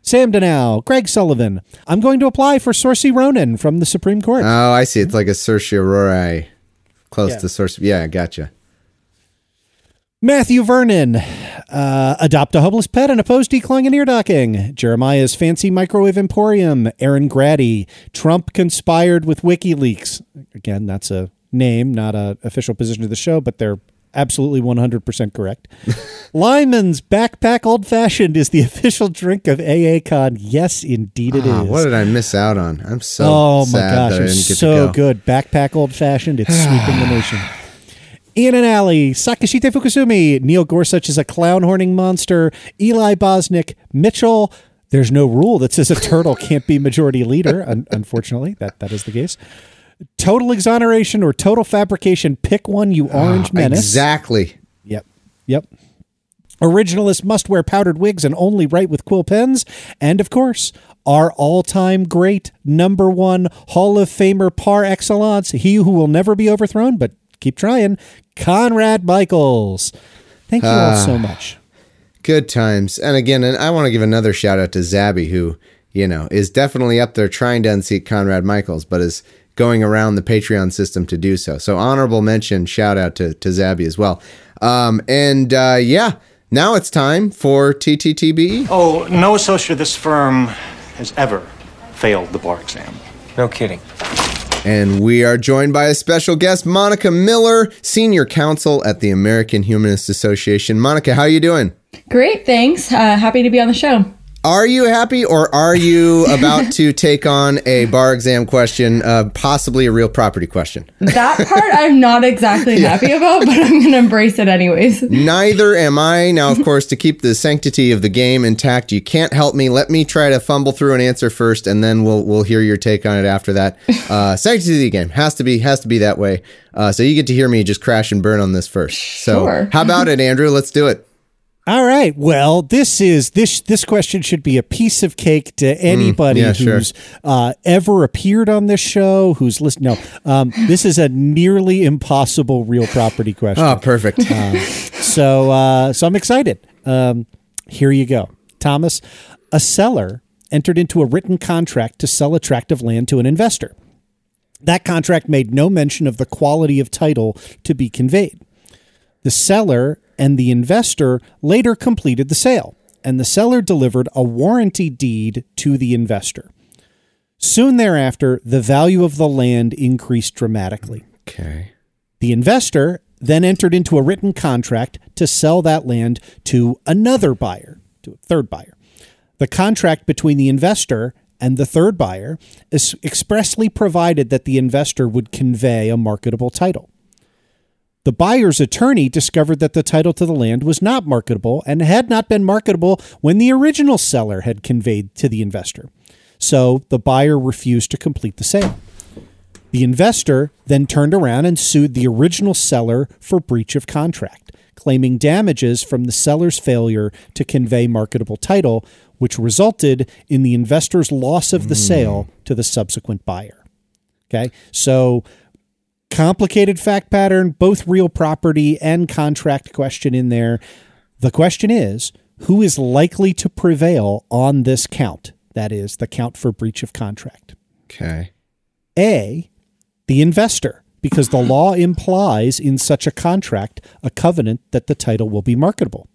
Speaker 9: Sam Donnell, Greg Sullivan. I'm going to apply for Saoirse Ronan from the Supreme Court.
Speaker 8: Oh, I see. It's like a certiorari. Close to source. Yeah, gotcha.
Speaker 9: Matthew Vernon, adopt a homeless pet and oppose declawing and ear docking. Jeremiah's Fancy Microwave Emporium. Aaron Grady, Trump conspired with WikiLeaks. Again, that's a name, not an official position of the show, but they're absolutely 100% correct. Lyman's Backpack Old Fashioned is the official drink of AACon. Yes, indeed it is.
Speaker 8: What did I miss out on? I'm so sad that I didn't get to go.
Speaker 9: So good. Backpack Old Fashioned, it's sweeping the nation. Ian and Alley, Sakashite Fukusumi, Neil Gorsuch is a clown horning monster, Eli Bosnick, Mitchell. There's no rule that says a turtle can't be majority leader. Unfortunately, that is the case. Total exoneration or total fabrication. Pick one, you orange menace.
Speaker 8: Exactly.
Speaker 9: Yep. Originalists must wear powdered wigs and only write with quill pens. And, of course, our all-time great number one Hall of Famer par excellence, he who will never be overthrown, but keep trying, Conrad Michaels. Thank you all so much.
Speaker 8: Good times. And again, I want to give another shout out to Zabby, who, is definitely up there trying to unseat Conrad Michaels, but is going around the Patreon system to do so. So honorable mention, shout out to Zabby as well. Now it's time for TTTBE.
Speaker 11: Oh, no associate of this firm has ever failed the bar exam.
Speaker 1: No kidding.
Speaker 8: And we are joined by a special guest, Monica Miller, Senior Counsel at the American Humanist Association. Monica, how are you doing?
Speaker 12: Great, thanks. Happy to be on the show.
Speaker 8: Are you happy, or are you about to take on a bar exam question, possibly a real property question?
Speaker 12: That part I'm not exactly happy about, but I'm going to embrace it anyways.
Speaker 8: Neither am I. Now, of course, to keep the sanctity of the game intact, you can't help me. Let me try to fumble through an answer first, and then we'll hear your take on it after that. Sanctity of the game has to be that way. So you get to hear me just crash and burn on this first. So
Speaker 12: sure.
Speaker 8: How about it, Andrew? Let's do it.
Speaker 9: All right. Well, this question should be a piece of cake to anybody who's ever appeared on this show, who's listened. No, this is a nearly impossible real property question.
Speaker 8: Oh, perfect.
Speaker 9: So I'm excited. Here you go. Thomas, a seller entered into a written contract to sell a tract of land to an investor. That contract made no mention of the quality of title to be conveyed. The seller and the investor later completed the sale, and the seller delivered a warranty deed to the investor. Soon thereafter, the value of the land increased dramatically.
Speaker 8: Okay.
Speaker 9: The investor then entered into a written contract to sell that land to another buyer, to a third buyer. The contract between the investor and the third buyer expressly provided that the investor would convey a marketable title. The buyer's attorney discovered that the title to the land was not marketable and had not been marketable when the original seller had conveyed to the investor. So the buyer refused to complete the sale. The investor then turned around and sued the original seller for breach of contract, claiming damages from the seller's failure to convey marketable title, which resulted in the investor's loss of the sale to the subsequent buyer. Okay, so complicated fact pattern, both real property and contract question in there. The question is, who is likely to prevail on this count? That is, the count for breach of contract.
Speaker 8: Okay.
Speaker 9: A, the investor, because the law implies in such a contract a covenant that the title will be marketable.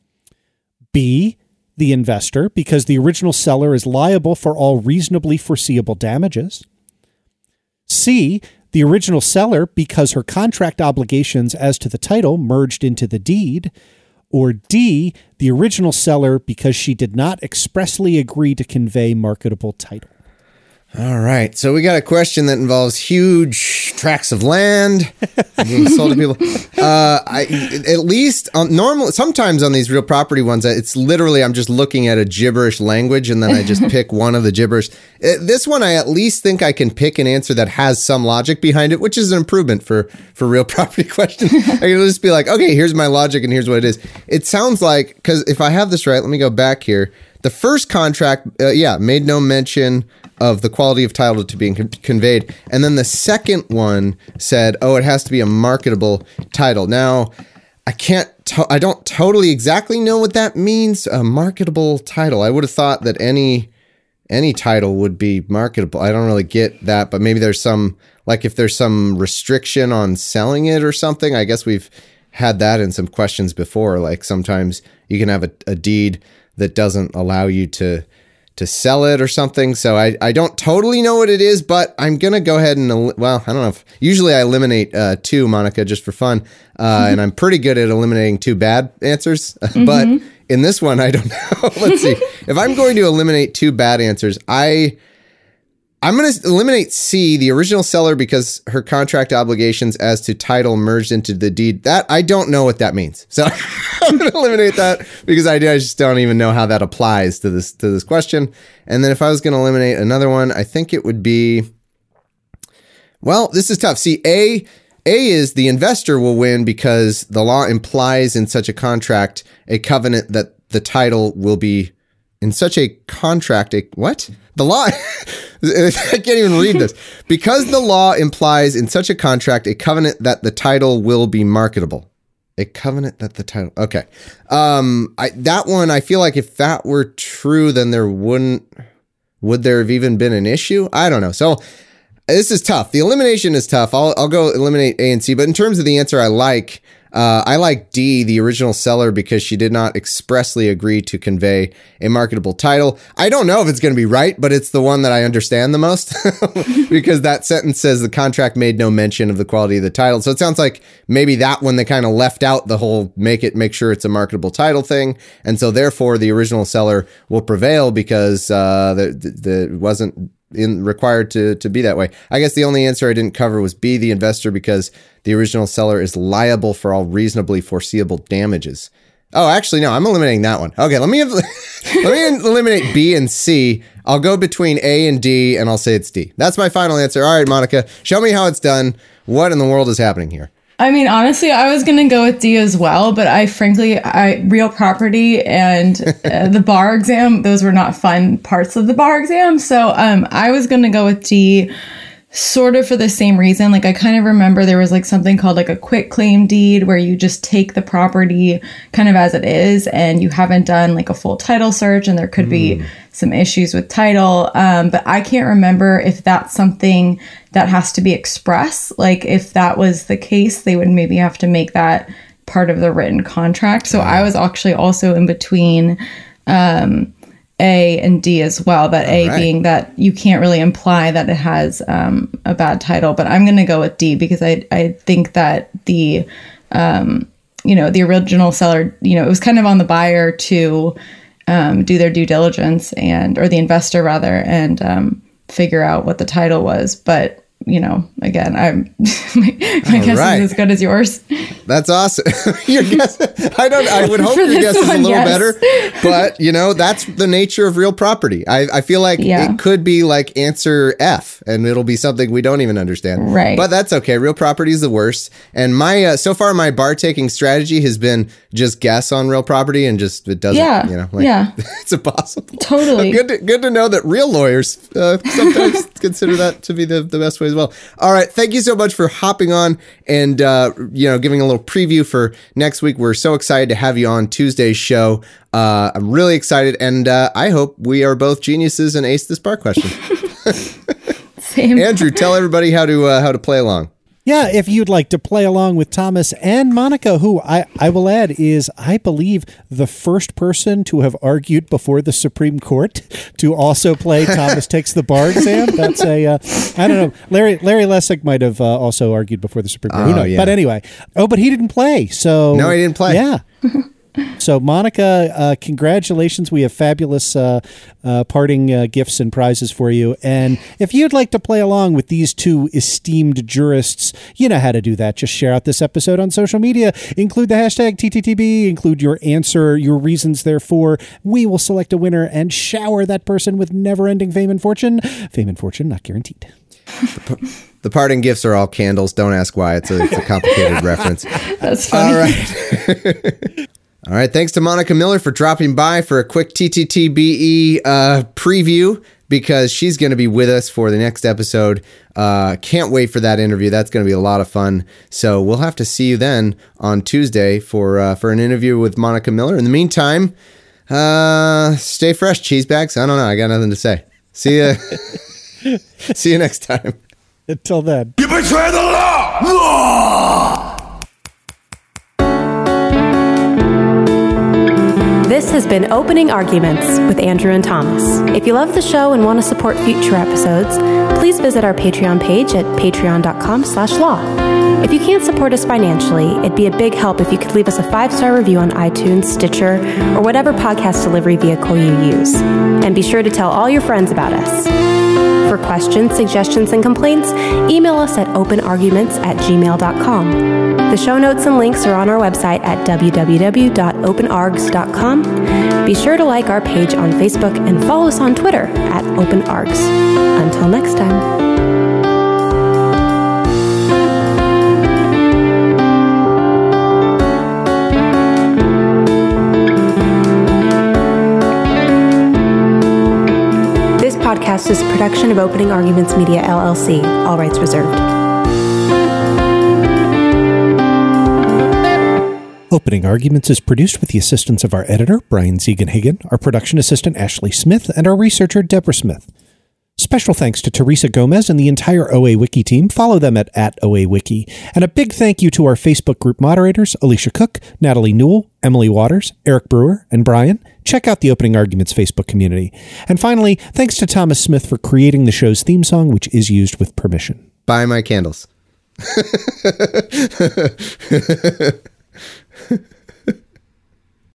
Speaker 9: B, the investor, because the original seller is liable for all reasonably foreseeable damages. C, the original seller, because her contract obligations as to the title merged into the deed. Or D, the original seller, because she did not expressly agree to convey marketable title.
Speaker 8: All right. So we got a question that involves huge tracts of land being sold to people. At least sometimes on these real property ones, it's literally I'm just looking at a gibberish language and then I just pick one of the gibberish. This one, I at least think I can pick an answer that has some logic behind it, which is an improvement for real property questions. I can just be like, okay, here's my logic and here's what it is. It sounds like, because if I have this right, let me go back here. The first contract, made no mention of the quality of title to being conveyed. And then the second one said, it has to be a marketable title. Now, I can't don't totally exactly know what that means. A marketable title. I would have thought that any title would be marketable. I don't really get that, but maybe there's some, like if there's some restriction on selling it or something. I guess we've had that in some questions before. Like sometimes you can have a deed that doesn't allow you to sell it or something. So I don't totally know what it is, but I'm going to go ahead and, I don't know if, usually I eliminate 2, Monica, just for fun. And I'm pretty good at eliminating 2 bad answers, but in this one, I don't know. Let's see. If I'm going to eliminate 2 bad answers, I'm going to eliminate C, the original seller, because her contract obligations as to title merged into the deed. That I don't know what that means. So I'm going to eliminate that because I just don't even know how that applies to this question. And then if I was going to eliminate another one, I think it would be, well, this is tough. See, A is the investor will win because the law implies in such a contract a covenant that the title will be in such a contract. What? The law, I can't even read this. Because the law implies in such a contract a covenant that the title will be marketable. A covenant that the title, okay. That one, I feel like if that were true, then would there have even been an issue? I don't know. So this is tough. The elimination is tough. I'll go eliminate A and C, but in terms of the answer I like D, the original seller, because she did not expressly agree to convey a marketable title. I don't know if it's going to be right, but it's the one that I understand the most because that sentence says the contract made no mention of the quality of the title. So it sounds like maybe that one they kind of left out the whole make sure it's a marketable title thing. And so therefore the original seller will prevail because the wasn't required to be that way. I guess the only answer I didn't cover was B, the investor, because the original seller is liable for all reasonably foreseeable damages. Oh, actually, no, I'm eliminating that one. Okay, let me eliminate B and C. I'll go between A and D, and I'll say it's D. That's my final answer. All right, Monica, show me how it's done. What in the world is happening here?
Speaker 12: I mean, honestly, I was going to go with D as well, but I real property and the bar exam, those were not fun parts of the bar exam. So I was going to go with D sort of for the same reason. Like I kind of remember there was like something called like a quit claim deed where you just take the property kind of as it is and you haven't done like a full title search and there could be some issues with title. But I can't remember if that's something that has to be express. Like if that was the case, they would maybe have to make that part of the written contract. So I was actually also in between A and D as well, but A being that you can't really imply that it has a bad title, but I'm going to go with D because I think that the original seller, it was kind of on the buyer to do their due diligence or the investor rather, and figure out what the title was. But again, my guess is as good as yours.
Speaker 8: That's awesome. Your guess, I would hope your guess is a little better, but that's the nature of real property. I feel like it could be like answer F and it'll be something we don't even understand.
Speaker 12: Right.
Speaker 8: But that's okay. Real property is the worst. And my, so far my bar taking strategy has been just guess on real property and just, it doesn't, it's impossible.
Speaker 12: Totally.
Speaker 8: Good to know that real lawyers sometimes consider that to be the best way as well. All right. Thank you so much for hopping on and, giving a little preview for next week. We're so excited to have you on Tuesday's show. I'm really excited. And I hope we are both geniuses and ace this bar question.
Speaker 12: Same.
Speaker 8: Andrew, tell everybody how to play along.
Speaker 9: Yeah, if you'd like to play along with Thomas and Monica, who I will add is, I believe, the first person to have argued before the Supreme Court to also play Thomas Takes the Bar Exam. That's I don't know. Larry Lessig might have also argued before the Supreme Court. Who knows? Yeah. But anyway. Oh, but he didn't play. So
Speaker 8: no, he didn't play.
Speaker 9: Yeah. So, Monica, congratulations. We have fabulous parting gifts and prizes for you. And if you'd like to play along with these two esteemed jurists, you know how to do that. Just share out this episode on social media. Include the hashtag TTTB. Include your answer, your reasons therefor. We will select a winner and shower that person with never-ending fame and fortune. Fame and fortune not guaranteed.
Speaker 8: The parting gifts are all candles. Don't ask why. It's a complicated reference.
Speaker 12: That's funny.
Speaker 8: All right. All right. Thanks to Monica Miller for dropping by for a quick TTTBE preview, because she's going to be with us for the next episode. Can't wait for that interview. That's going to be a lot of fun. So we'll have to see you then on Tuesday for an interview with Monica Miller. In the meantime, stay fresh, cheese bags. I don't know. I got nothing to say. See ya. See you next time.
Speaker 9: Until then.
Speaker 2: You betray the law!
Speaker 7: This has been Opening Arguments with Andrew and Thomas. If you love the show and want to support future episodes, please visit our Patreon page at patreon.com/law. If you can't support us financially, it'd be a big help if you could leave us a 5-star review on iTunes, Stitcher, or whatever podcast delivery vehicle you use. And be sure to tell all your friends about us. For questions, suggestions, and complaints, email us at openarguments@gmail.com. The show notes and links are on our website at www.openargs.com. Be sure to like our page on Facebook and follow us on Twitter at openargs. Until next time. This podcast is a production of Opening Arguments Media, LLC. All rights reserved.
Speaker 9: Opening Arguments is produced with the assistance of our editor, Brian Ziegenhagen, our production assistant, Ashley Smith, and our researcher, Deborah Smith. Special thanks to Teresa Gomez and the entire OA Wiki team. Follow them at OA Wiki. And a big thank you to our Facebook group moderators, Alicia Cook, Natalie Newell, Emily Waters, Eric Brewer, and Brian. Check out the Opening Arguments Facebook community. And finally, thanks to Thomas Smith for creating the show's theme song, which is used with permission.
Speaker 8: Buy my candles.